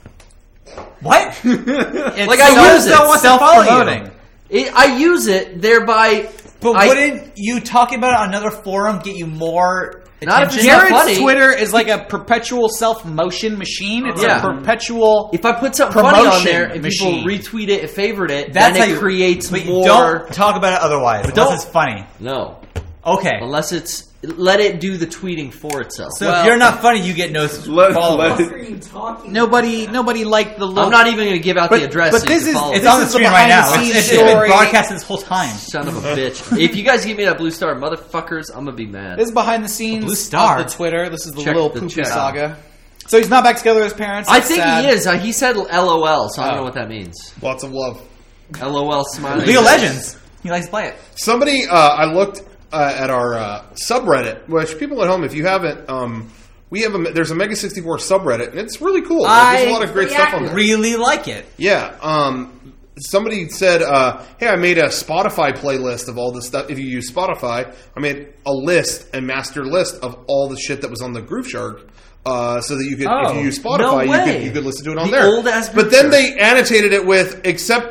What? It's Like, I use it. self-promoting. I use it, thereby. But I- wouldn't you talking about it on another forum get you more Not if attention? it's not Garrett's funny. Twitter is like a perpetual self-motion machine. It's Yeah. a perpetual. If I put something funny on Promotion there and machine. people retweet it and favorite it, That's then how it you creates but more. Don't talk about it otherwise. Unless don't- it's funny. No, Okay. unless it's let it do the tweeting for itself. So if you're not funny, you get no Let followers. it- What are you talking Nobody liked the look. I'm not even going to give out the address. but so you this can is- follow It's it. on the is the screen right now. behind-the-scenes It's been story. broadcasted this whole time. Son of a bitch! If you guys give me that blue star, motherfuckers, I'm gonna be mad. This is behind the scenes Blue Star. of the Twitter. This is the Check Lil the Poopy check. saga. So he's not back together with his parents. I That's think sad. he is. He said LOL, so I don't Oh. know what that means. Lots of love. LOL smiley. League of Legends. He likes to play it. Somebody, I looked at our subreddit, which people at home, if you haven't, we have there's a Mega 64 subreddit, and it's really cool. There's a lot of great stuff on there. Really like it. Yeah. Somebody said, hey, I made a Spotify playlist of all this stuff. If you use Spotify, I made a list, a master list of all the shit that was on the Groove Shark. So that you could, if you use Spotify, no way. you could listen to it on The there. old-ass but Groove then Shark. they annotated it with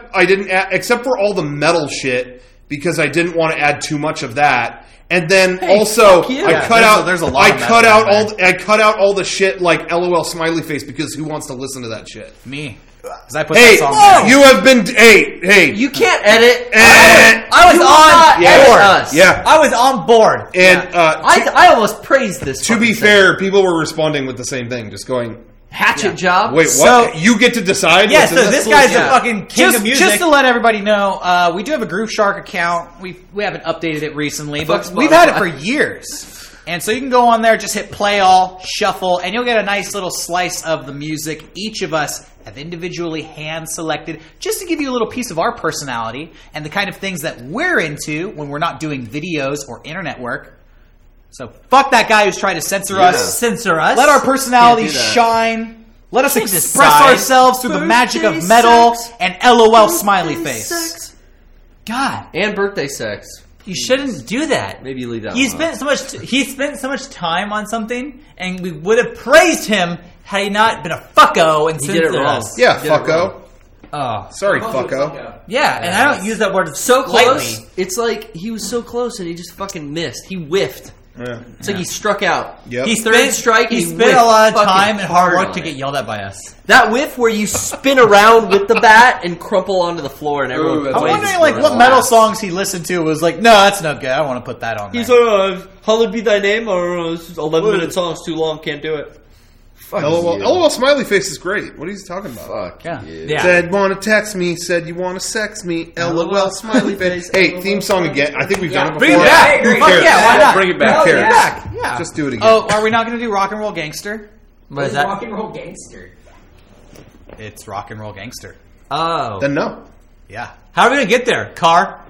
except for all the metal shit because I didn't want to add too much of that. And then Hey, also fuck you. I Yeah, cut out there's a lot I of cut metal out on all I cut out all the shit like LOL smiley face because who wants to listen to that shit? Me. Because I put Hey, that song there. you have been hey. You can't edit. I was You will on not edit board. us. Yeah. I was on board. And I almost praised this. to be fucking fair, people were responding with the same thing, just going, thing. Hatchet job. "Wait, what? So- you get to decide?" Yeah, what's in so this guy's yeah. the fucking king of music. Just to let everybody know, we do have a Groove Shark account. We haven't updated it recently, but Fuck we've had it Spotify. for years. And so you can go on there, just hit play all, shuffle, and you'll get a nice little slice of the music each of us have individually hand-selected, just to give you a little piece of our personality and the kind of things that we're into when we're not doing videos or internet work. So fuck that guy who's trying to censor us. Censor us. Let our personalities Can't do that. shine. Let us Can't express decide. ourselves through the magic of Birthday metal sex. and LOL smiley Birthday face. sex. God, And birthday sex. you shouldn't do that. Maybe leave that He one spent so much. He spent so much time on something, and we would have praised him had he not been a fucko and He did it censored wrong. us. Yeah, He did it wrong. fucko. Oh, Sorry, about. fucko. yeah, and I don't use that word So close. lightly. It's like he was so close and he just fucking missed. He whiffed. Yeah. It's like he struck out. Yep. He Third spent strike, He he spent whiffed a lot of fucking time and hard hard work to on get it. yelled at by us. That whiff where you spin around with the bat and crumple onto the floor and everyone. Ooh, that's I'm plays wondering, for like, it. what metal songs he listened to was like, no, that's no good. I don't want to put that on there. He's like, hallowed be thy name. Or this is 11-minute song's too long. Can't do it. Fuck LOL, you. LOL smiley face is great. What are you talking about? Fuck Yeah. you. Yeah. Said wanna text me, said you wanna sex me. LOL smiley face. Hey, theme song again. I think we've done it before. Bring it back. I agree. Fuck yeah, why not? Bring it back. Hell Here. yeah. Back. Yeah. Just do it again. Oh, are we not going to do Rock and Roll Gangster? What is that? Rock and roll gangster. It's Rock and Roll Gangster. Oh. Then no. Yeah. How are we gonna get there? Car?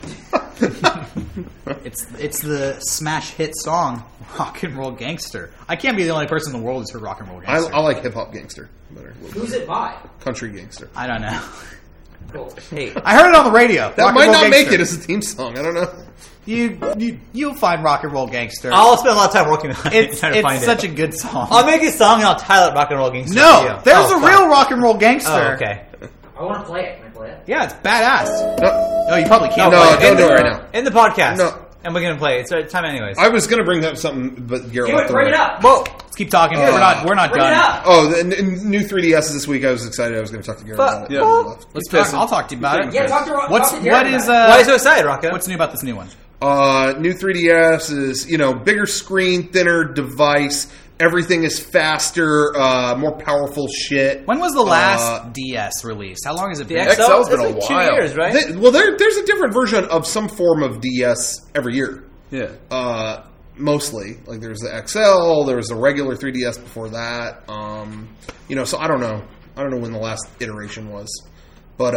It's the smash hit song, Rock and Roll Gangster. I can't be the only person in the world who's heard Rock and Roll I Gangster. like hip hop gangster better. Who's it by? Country gangster. I don't know. Cool. Hey. I heard it on the radio. That Rock and might Roll not make Gangster. it as a theme song. I don't know. You'll find Rock and Roll Gangster. I'll spend a lot of time working on it. it's trying to find such it. a good song. I'll make a song and I'll title it Rock and Roll Gangster. for No, you. there's Oh, a fuck. real Rock and Roll Gangster. Oh, okay. I want to play it. Can I play it? Yeah, it's badass. No, Oh, you probably can't. no, play it. don't do it right now. In the podcast. No. And we're gonna play it. It's time anyways. I was gonna bring up something, but Garrett Do left it. the Bring room. it up. Whoa, let's keep talking. We're not Bring it done. up. Oh, the new 3DS this week. I was excited. I was going to talk to Garrett about it. Yeah. But he left. Let's talk. I'll talk to you about it. Yeah, talk to What's talk to Darren what is about Why are you so excited, Rocco? what's new about this new one? New 3DS is, bigger screen, thinner device. Everything is faster, more powerful shit. When was the last DS released? How long has it The been? XL's been it's a like while. 2 years, right? There's a different version of some form of DS every year. Yeah. Mostly. Like there's the XL, there was the regular 3DS before that. So I don't know. I don't know when the last iteration was. But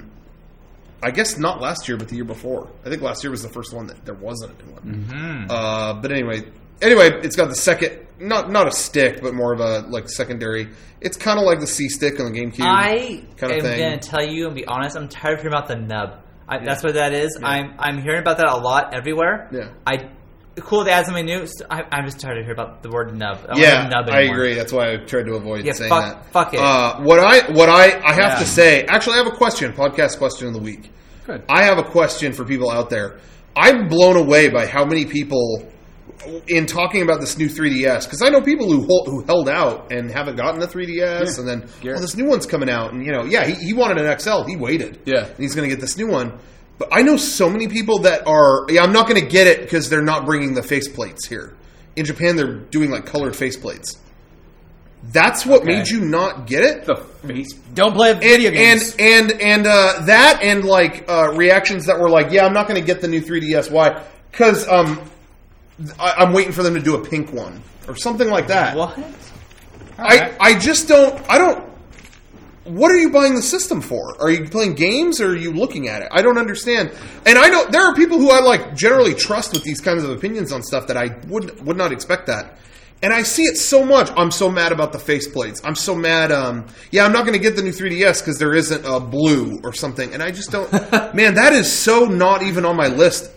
I guess not last year, but the year before. I think last year was the first one that there wasn't a new one. Mm-hmm. But anyway, it's got the second, not a stick, but more of a like secondary. It's kind of like the C stick on the GameCube. I kind of am thing. going to tell you and be honest, I'm tired of hearing about the nub. That's what that is. Yeah. I'm hearing about that a lot everywhere. Yeah. Cool to add something new. I'm just tired of hearing about the word nub. I don't Yeah, want nub I anymore. agree. That's why I tried to avoid saying that. Fuck it. What I have to say, actually, I have a question. Podcast question of the week. Good. I have a question for people out there. I'm blown away by how many people, in talking about this new 3DS, because I know people who held out and haven't gotten the 3DS, and then this new one's coming out, and he wanted an XL, he waited, and he's going to get this new one. But I know so many people that are, I'm not going to get it because they're not bringing the faceplates here. In Japan, they're doing like colored faceplates. That's what made you not get it. The face. Don't play video games. And that and like reactions that were like, I'm not going to get the new 3DS. Why? Because I'm waiting for them to do a pink one or something like that. What? I just don't. I don't. What are you buying the system for? Are you playing games or are you looking at it? I don't understand. And I know there are people who I like generally trust with these kinds of opinions on stuff that I would not expect that. And I see it so much. I'm so mad about the faceplates. I'm so mad. I'm not going to get the new 3DS because there isn't a blue or something. And I just don't. Man, that is so not even on my list.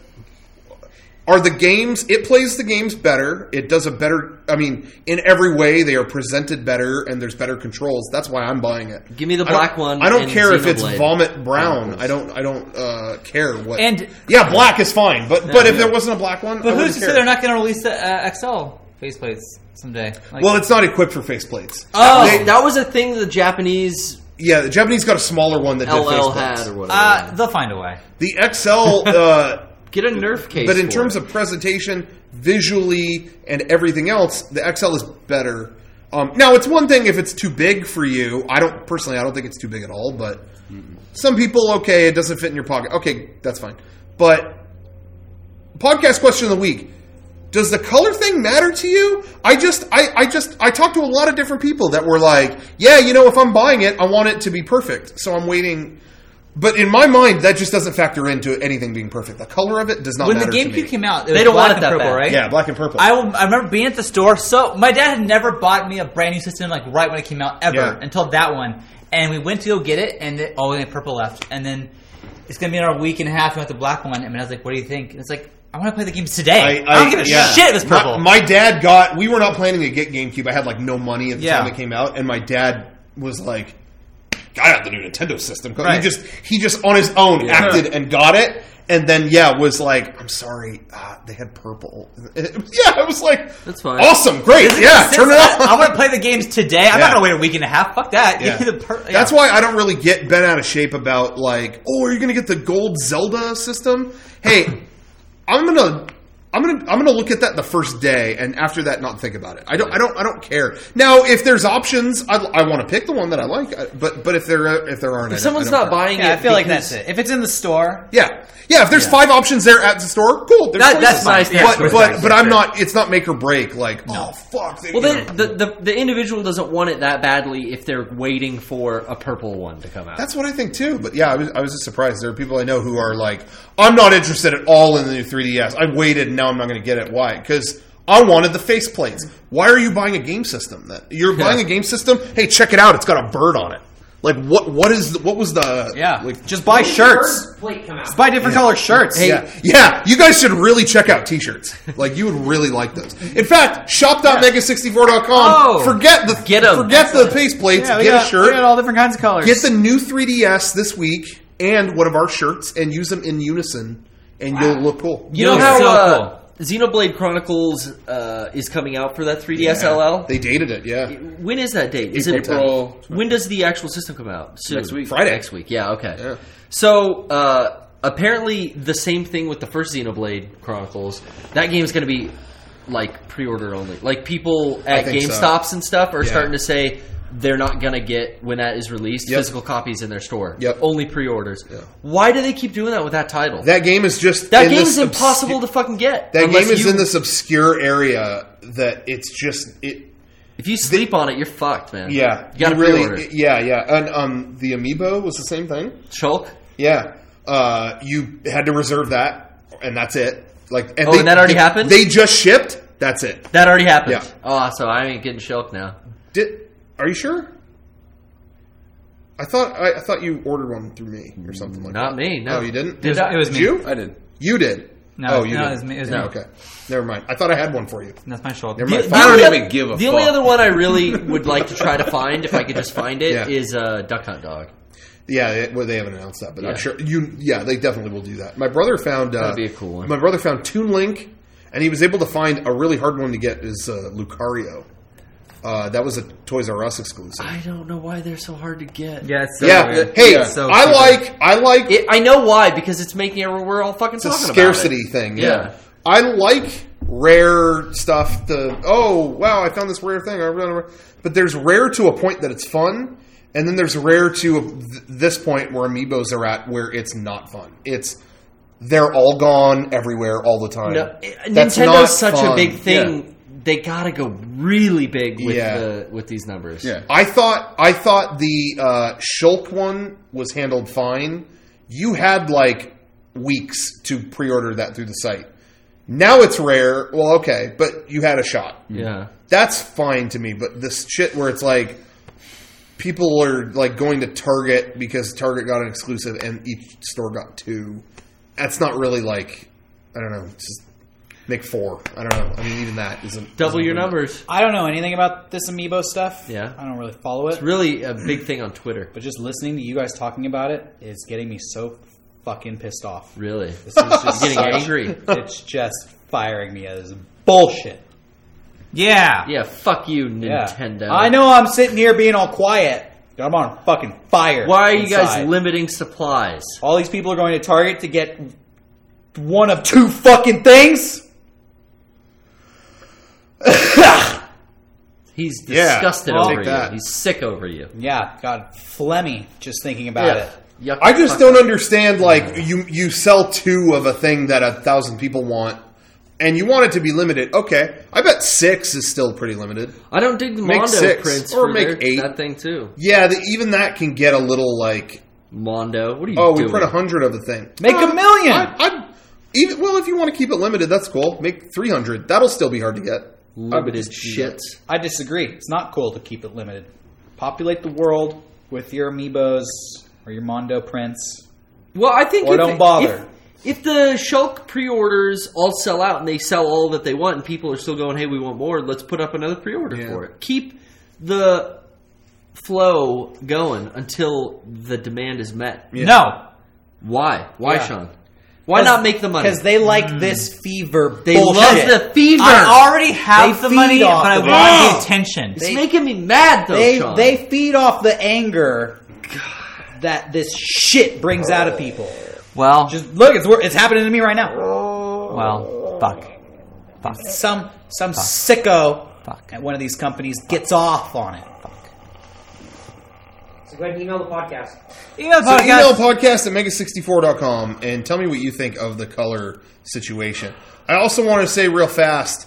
Are the games, it plays the games better. It does a better, in every way they are presented better and there's better controls. That's why I'm buying it. Give me the black one. I don't and care if it's Xenoblade. vomit brown. I don't care what. And black is fine. But if there wasn't a black one, I But wouldn't who's to care. say they're not going to release the XL faceplates someday? Like, Well, it's not equipped for faceplates. Oh, that was a thing the Japanese Yeah, the Japanese got a smaller one that did LL faceplates. had or whatever. they'll find a way. The XL. Get a Nerf case. But in for terms it. of presentation, visually, and everything else, the XL is better. Now, it's one thing if it's too big for you. I don't think it's too big at all. But some people, okay, it doesn't fit in your pocket. Okay, that's fine. But podcast question of the week: does the color thing matter to you? I talked to a lot of different people that were like, if I'm buying it, I want it to be perfect. So I'm waiting. But in my mind, that just doesn't factor into anything being perfect. The color of it does not When the matter to me. GameCube came out, it was They don't black want it and that purple, bad. right? Yeah, black and purple. I remember being at the store. So my dad had never bought me a brand new system like right when it came out ever until that one. And we went to go get it, and we only had purple left. And then it's gonna be in our week and a half. We got the black one, and I was like, "What do you think?" And it's like, I want to play the games today. I don't give a shit if it's purple. My dad we were not planning to get GameCube. I had like no money at the time it came out, and my dad was like, I got the new Nintendo system. Right. He just on his own acted and got it, and then was like, I'm sorry, they had purple. I was like, That's fine. Awesome, great, turn it on. I want to play the games today. I'm not gonna wait a week and a half. Fuck that. Yeah. Give me the That's why I don't really get bent out of shape about like, are you going to get the gold Zelda system? Hey, I'm going to I'm gonna look at that the first day, and after that, not think about it. I don't care. Now, if there's options, I want to pick the one that I like. But if there aren't, If someone's not buying it, I feel like because- that's it. If it's in the store, yeah. If there's 5 options there at the store, cool. There's That's choices. nice to have choices. But I'm not. It's not make or break. Like, oh fuck. Well, then the individual doesn't want it that badly if they're waiting for a purple one to come out. That's what I think too. But yeah, I was just surprised. There are people I know who are like, I'm not interested at all in the new 3DS. I waited, and now I'm not going to get it. Why? Because I wanted the faceplates. Why are you buying a game system? That you're buying a game system? Hey, check it out. It's got a bird on it. Like what was the like, just buy shirts. First plate come out. Just buy different color shirts. Yeah, you guys should really check out t-shirts. Like, you would really like those. In fact, shop.mega64.com. Oh, forget the faceplates. Yeah, get a shirt. We got all different kinds of colors. Get the new 3DS this week and one of our shirts and use them in unison, and you'll look cool. You know Looks how so cool. Xenoblade Chronicles is coming out for that 3DS LL? They dated it, yeah. When is that date? Is April it when does the actual system come out? Soon. Next week. Friday. Next week. Yeah. Okay. Yeah. So apparently the same thing with the first Xenoblade Chronicles. That game is going to be like pre-order only. Like people at think so. GameStops and stuff are Yeah. starting to say they're not going to get, when that is released, Yep. physical copies in their store. Yep. Only pre-orders. Yeah. Why do they keep doing that with that title? That game is just... That in game this is impossible to fucking get. That unless game is you- in this obscure area that it's just... If you sleep on it, you're fucked, man. Yeah. You gotta really... pre-order. Yeah. And the Amiibo was the same thing. Shulk? Yeah. You had to reserve that, and that's it. Like, and and that already happened? They just shipped. That's it. That already happened. Yeah. Oh, so I ain't getting Shulk now. Are you sure? I thought you ordered one through me or something like that. Not me, no. Oh, you didn't? It was Did me. you? I did. You did. No, you no, did. it was me. It was No, me. okay. Never mind. I thought I had one for you. That's my shoulder. Never mind. I don't only even give a The fuck. only other one I really would like to try to find, if I could just find it, Yeah. is Duck Hunt Dog. Yeah, they haven't announced that, but Yeah. I'm sure they definitely will do that. My brother found That'd be a cool one. My brother found Toon Link, and he was able to find a really hard one to get is Lucario. That was a Toys R Us exclusive. I don't know why they're so hard to get. Yeah, it's so Yeah, weird. hey, It's so I stupid. like I know why, because it's making we're all fucking it's a talking scarcity about it. thing. Yeah. Yeah. I like rare stuff. I found this rare thing. But there's rare to a point that it's fun, and then there's rare to this point where Amiibos are at where it's not fun. They're all gone everywhere all the time. No, That's not Nintendo's such fun. a big thing. They gotta go really big with Yeah. with these numbers. Yeah. I thought the Shulk one was handled fine. You had like weeks to pre-order that through the site. Now it's rare. Well, okay, but you had a shot. Yeah. That's fine to me. But this shit where it's like people are like going to Target because Target got an exclusive and each store got 2. That's not really like, I don't know. It's just make 4. I don't know. I mean, even that isn't Double your good. numbers. I don't know anything about this Amiibo stuff. Yeah. I don't really follow it. It's really a big thing on Twitter. But just listening to you guys talking about it is getting me so fucking pissed off. Really. This is just Getting such- angry. It's just firing me as bullshit. Yeah. Yeah, fuck you, Yeah. Nintendo. I know I'm sitting here being all quiet. but I'm on fucking fire. Why are you guys inside. limiting supplies? All these people are going to Target to get one of 2 fucking things? He's Yeah, disgusted I'll over take you. that. He's sick over you. Yeah, God, phlegmy just thinking about it. Yuck, I just fuck. don't understand. Like you sell 2 of a thing that 1,000 people want, and you want it to be limited. Okay, I bet 6 is still pretty limited. I don't dig the Make Mondo 6, prints or for make their- 8. that thing too. Yeah, even that can get a little like. Mondo, what are you Oh, we doing? print 100 of the thing. Make 1,000,000! Even well, if you want to keep it limited, that's cool. Make 300. That'll still be hard to get. Limited I shit. I disagree. It's not cool to keep it limited. Populate the world with your Amiibos or your Mondo prints. Well, I think Or if don't bother. If the Shulk pre-orders all sell out and they sell all that they want, and people are still going, "Hey, we want more," let's put up another pre-order Yeah. for it. Keep the flow going until the demand is met. Yeah. No. Why? Why, Yeah. Sean? Why not make the money? Because they like this fever They bullshit. love the fever. I already have They the money, feed off but I of it. want the attention. It's making me mad, though, Sean. They feed off the anger that this shit brings out of people. Well, Just look, it's happening to me right now. well, fuck. Some sicko at one of these companies gets off on it. So go ahead and email the podcast. Email podcast at mega64.com and tell me what you think of the color situation. I also want to say real fast,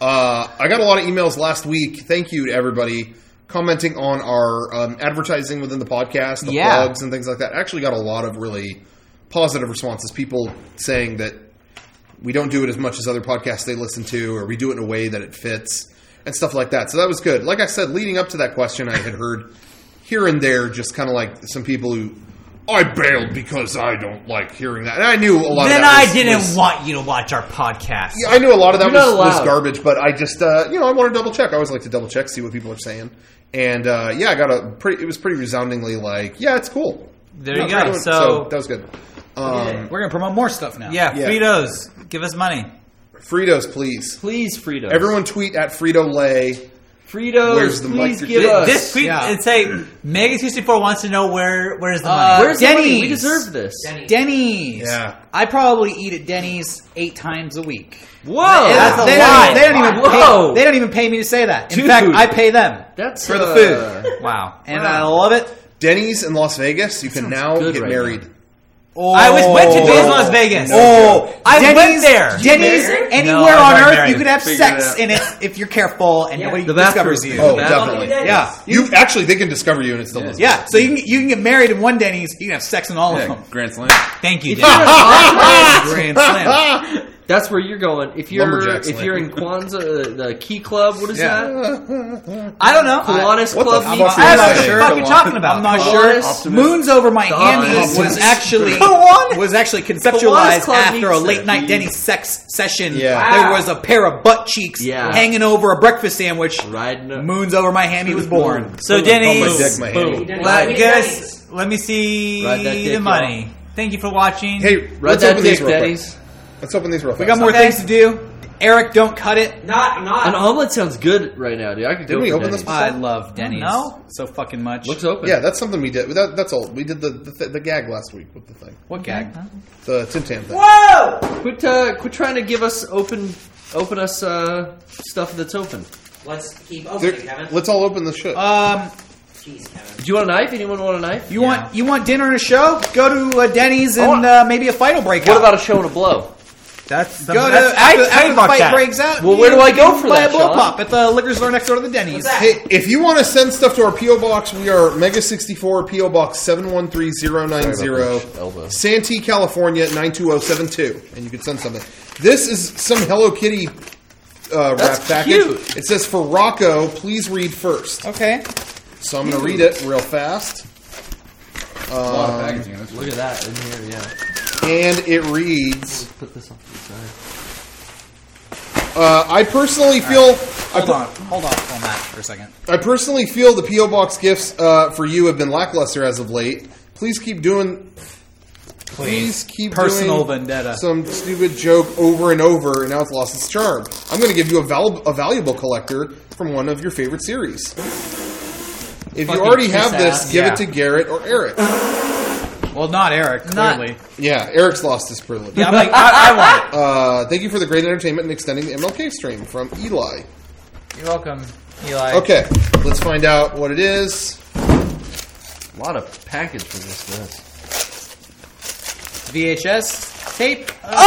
I got a lot of emails last week. Thank you to everybody commenting on our advertising within the podcast, the plugs and things like that. I actually got a lot of really positive responses. People saying that we don't do it as much as other podcasts they listen to, or we do it in a way that it fits and stuff like that. So that was good. Like I said, leading up to that question, I had heard here and there just kind of like some people who, I bailed because I don't like hearing that. And I knew a lot of that I didn't want you to watch our podcast. Yeah, I knew a lot of that was garbage, but I just, I want to double check. I always like to double check, see what people are saying. And, I got it was pretty resoundingly like, yeah, it's cool. There you go. So that was good. We're going to promote more stuff now. Yeah, Fritos. Give us money. Fritos, please. Please, Fritos. Everyone tweet at Frito-Lay. Fritos, where's the please mic? give us. This tweet and say, Mega64 wants to know where's the money. Where's the money? We Denny's. deserve this. Denny's. Yeah. I probably eat at Denny's 8 times a week. Whoa, That's a They lot. don't even pay me to say that. In fact, I pay them That's for the food. Wow. And I love it. Denny's in Las Vegas, you can now good get right married. Oh. I went to Denny's Las Vegas. Oh, I went there. Denny's married? anywhere No, I on got earth, married. you could have Figured sex it in it if you're careful and nobody The discovers bathroom. you. Oh, The definitely. Yeah. You actually, they can discover you and it still doesn't. Yeah, so you can get married in one Denny's, you can have sex in all of them. Grand Slam. Thank you, If Denny's. you're in Grand slam. That's where you're going. If you're Lumberjack in Kwanzaa, the Key Club, what is Yeah. that? I don't know. Kiwanis what the Club fuck meets is I don't know that? what you're fucking talking about. I'm not Kiwanis. sure. Moons over my hammy Kiwanis. was actually Kiwanis conceptualized Club after a meets late there. night Denny's sex session. Yeah. There was a pair of butt cheeks Yeah. hanging over a breakfast sandwich. Riding up. Moons over my hammy was born. So Oh, my Denny's, dick, my hammy. let me see Ride that dick, the money. Thank you for watching. Hey, Ride let's that open these dick, real quick. Denny's. Let's open these real fast. We got more things to do. Eric, don't cut it. An Not. omelet sounds good right now, dude. I could go Didn't we for open this Denny's. I love Denny's No. so fucking much. Looks open. Yeah, that's something we did. That's all. We did the gag last week with the thing. What gag? The Tim Tam thing. Whoa! Quit trying to give us open us stuff that's open. Let's keep opening, Kevin. Let's all open the shit. Jeez, Kevin. Do you want a knife? Anyone want a knife? You want dinner and a show? Go to Denny's and maybe a fight will break What out. about a show and a blow? That's Go to that's, after the trademark fight that. breaks out. Well, where do I go for buy that, a blow Sean? pop at the liquor store next door to the Denny's. What's that? Hey, if you want to send stuff to our P.O. Box, we are Mega64 P.O. Box 713090, Elbow. Santee, California 92072, and you can send something. This is some Hello Kitty wrap That's package. cute. It says, for Rocco, please read first. Okay. So I'm going to read it real fast. A lot of packaging. That's Look at that in here, yeah. And it reads, Put this off to the side. I personally feel... Hold on that for a second. I personally feel the P.O. Box gifts for you have been lackluster as of late. Please keep doing... Please keep Personal doing vendetta. some stupid joke over and over, and now it's lost its charm. I'm going to give you a valuable collector from one of your favorite series. If you Fucking already have kiss this, ass. give Yeah. it to Garrett or Eric. Well, not Eric, clearly. Yeah, Eric's lost his privilege. Yeah, I'm like, I want it. Thank you for the great entertainment and extending the MLK stream from Eli. You're welcome, Eli. Okay, let's find out what it is. A lot of package for this. VHS tape.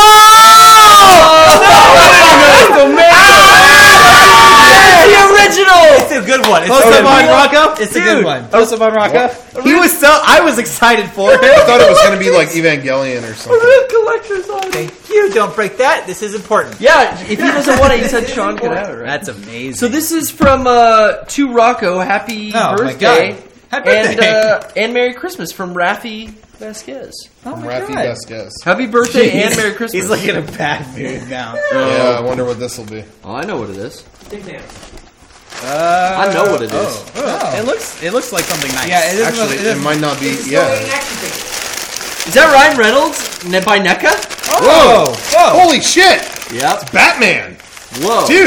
The original! It's a good one. It's Close a up good on one. Rocco. It's a good one. Close up on Rocco. He was I was excited for I it. thought it was going to be like Evangelion or something. Collector's on Thank you. Don't break that. This is important. Yeah, if he doesn't want it, he said Sean could have it, right? That's amazing. So this is from to Rocco. Happy Oh, my birthday. God. Happy birthday. And Merry Christmas from Rafi Vasquez. From Rafi Vasquez. Happy birthday and Merry Christmas. He's like in a bad mood now. Yeah, I wonder what this will be. Oh, I know what it is. Tim Tam. I know what it is. It looks like something nice. Yeah, it is. Actually, it might not be. Still Yeah. waiting action figure. Is that Ryan Reynolds by NECA? Whoa! Holy shit! Yep. Batman! Whoa. Dude!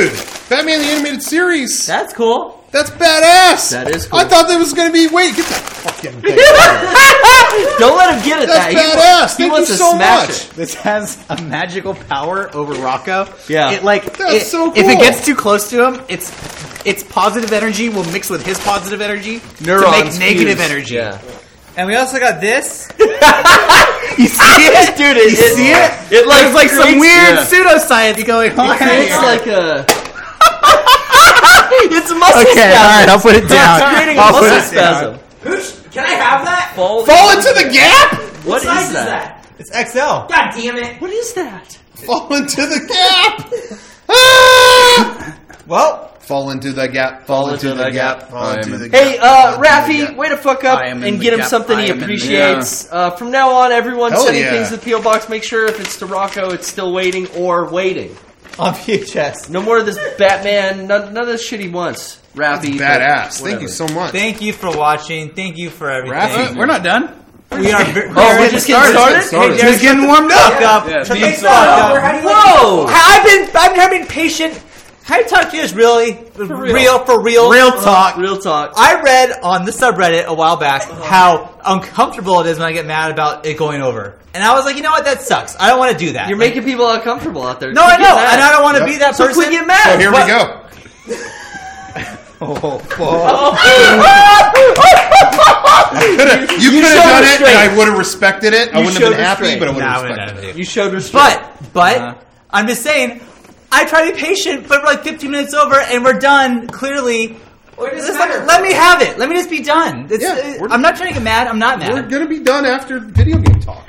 Batman the Animated Series. That's cool. That's badass. That is cool. I thought that was going to be. Wait, get that fucking thing. Don't let him get it. That's that. badass. He Thank wants you to so smash much. it. This has a magical power over Rocco. Yeah. It like That's so If cool. it gets too close to him, its positive energy will mix with his positive energy to Neurons make negative fuse. energy. Yeah. And we also got this. You see it, Dude, You see it? It There's like some creates- weird yeah. pseudoscience going on. It's here. like a. It's a muscle Okay, spasm. all right, I'll put it down. It's creating a I'll put muscle it down. spasm. Can I have that? Fall Into the gap. What size is that? It's XL. God damn it! What is that? Fall into the gap. Ah! Well, Fall into the gap. Fall into the gap. Fall into the gap. Hey, Fall into the Raffi, gap. way to fuck up I am in and the get him gap. something I he am in the- appreciates. From now on, everyone Hell sending yeah. things to the P.O. Box, make sure if it's to Rocco, it's still waiting or waiting. on VHS. No more of this Batman, none of this shit he wants. Raffi. Badass. but Thank you so much. Thank you for watching. Thank you for everything. Raffi, We're not done. We are. Oh, we're just getting started? Hey, Derek, Just getting warmed up. Yeah, shut theme the song. fuck up. How do you Whoa! I've been patient. How you talk to you is really for real. Real talk. Real talk. I read on the subreddit a while back how uncomfortable it is when I get mad about it going over, and I was like, you know what, that sucks. I don't want to do that. You're Like, making people uncomfortable out there. no, I Quit know, getting mad. and I don't want to Yep. be that So person. quit getting mad. So here we But- go. You could have showed done it, restraint. and I would have respected it. I You wouldn't have showed been happy, restraint. but I would Nah, have I wouldn't respected have it. You showed respect. But I'm just saying, I try to be patient, but we're like 15 minutes over and we're done. Clearly, Or does it just matter? let me have it. Let me just be done. Yeah, we're- I'm not trying to get mad. I'm not We're mad. gonna be done after video game talk.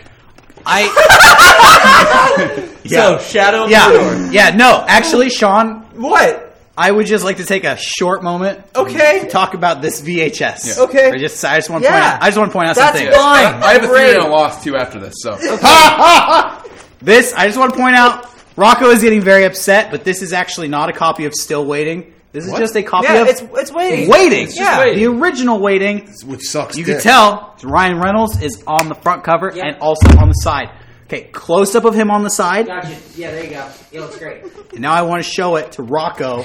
So, Shadow of Mordor. Yeah, no, actually, Sean, What? I would just like to take a short moment Okay. to talk about this VHS. Yeah. Okay. I just want Yeah. to point out That's something. fine. I have a Great. theory on Lost too after this. So This, I just want to point out, Rocco is getting very upset, but this is actually not a copy of Still Waiting. This is What? just a copy Yeah, of it's waiting. Waiting. It's just waiting. The original Waiting. Which sucks. You dick. can tell Ryan Reynolds is on the front cover Yeah. and also on the side. Okay, close up of him on the side. Gotcha. Yeah, there you go. It looks great. And now I want to show it to Rocco.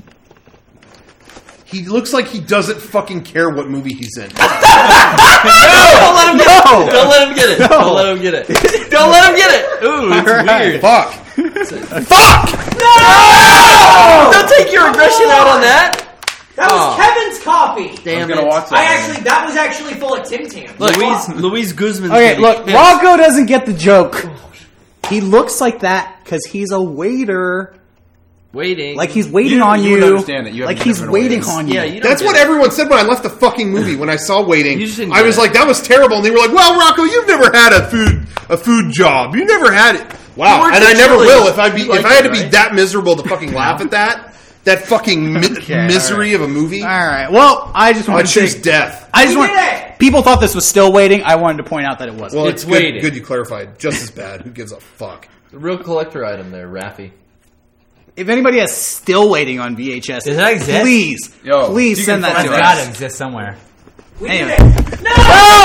He looks like he doesn't fucking care what movie he's in. Don't let him get it. Don't let him get it. Don't let him get it. Don't let him get it. Ooh, it's Alright. weird. Fuck. Fuck! Don't take your aggression out on that. That was Oh. Kevin's copy. Damn I'm gonna it. watch that. That was actually full of Tim Tam. Louise Guzman. Okay, look, Rocco doesn't get the joke. He looks like that because he's a waiter. Waiting. Like he's waiting You- on you you. would understand that. You like haven't he's been waiting waiting. on you. Yeah, you don't That's get what it. everyone said when I left the fucking movie. When I saw Waiting, You just didn't I get was it. like, "That was terrible." And they were like, "Well, Rocco, you've never had a food job. You never had it." Wow, worked and at I never Chili's. will. If You I liked had to it, be right? that miserable to fucking laugh at that fucking misery of a movie, All right. Well, I just I want to choose say, death. I just We want. did it! People thought this was Still Waiting. I wanted to point out that it wasn't. Well, It's it's Waiting. good you clarified. Just as bad. Who gives a fuck? The real collector item there, Raffi. If anybody has Still Waiting on VHS, Does that exist? please, Yo, please you send can that It's to find got us. to exist somewhere. We Anyway. did it. No!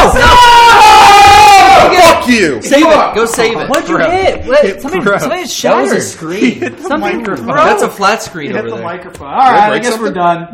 Fuck you. Save it. Go save it. What'd you Bro. hit? What? Something Bro. just That was shattered. a screen. The microphone. That's a flat screen Hit over the there. microphone. All right, I break guess we're something? done.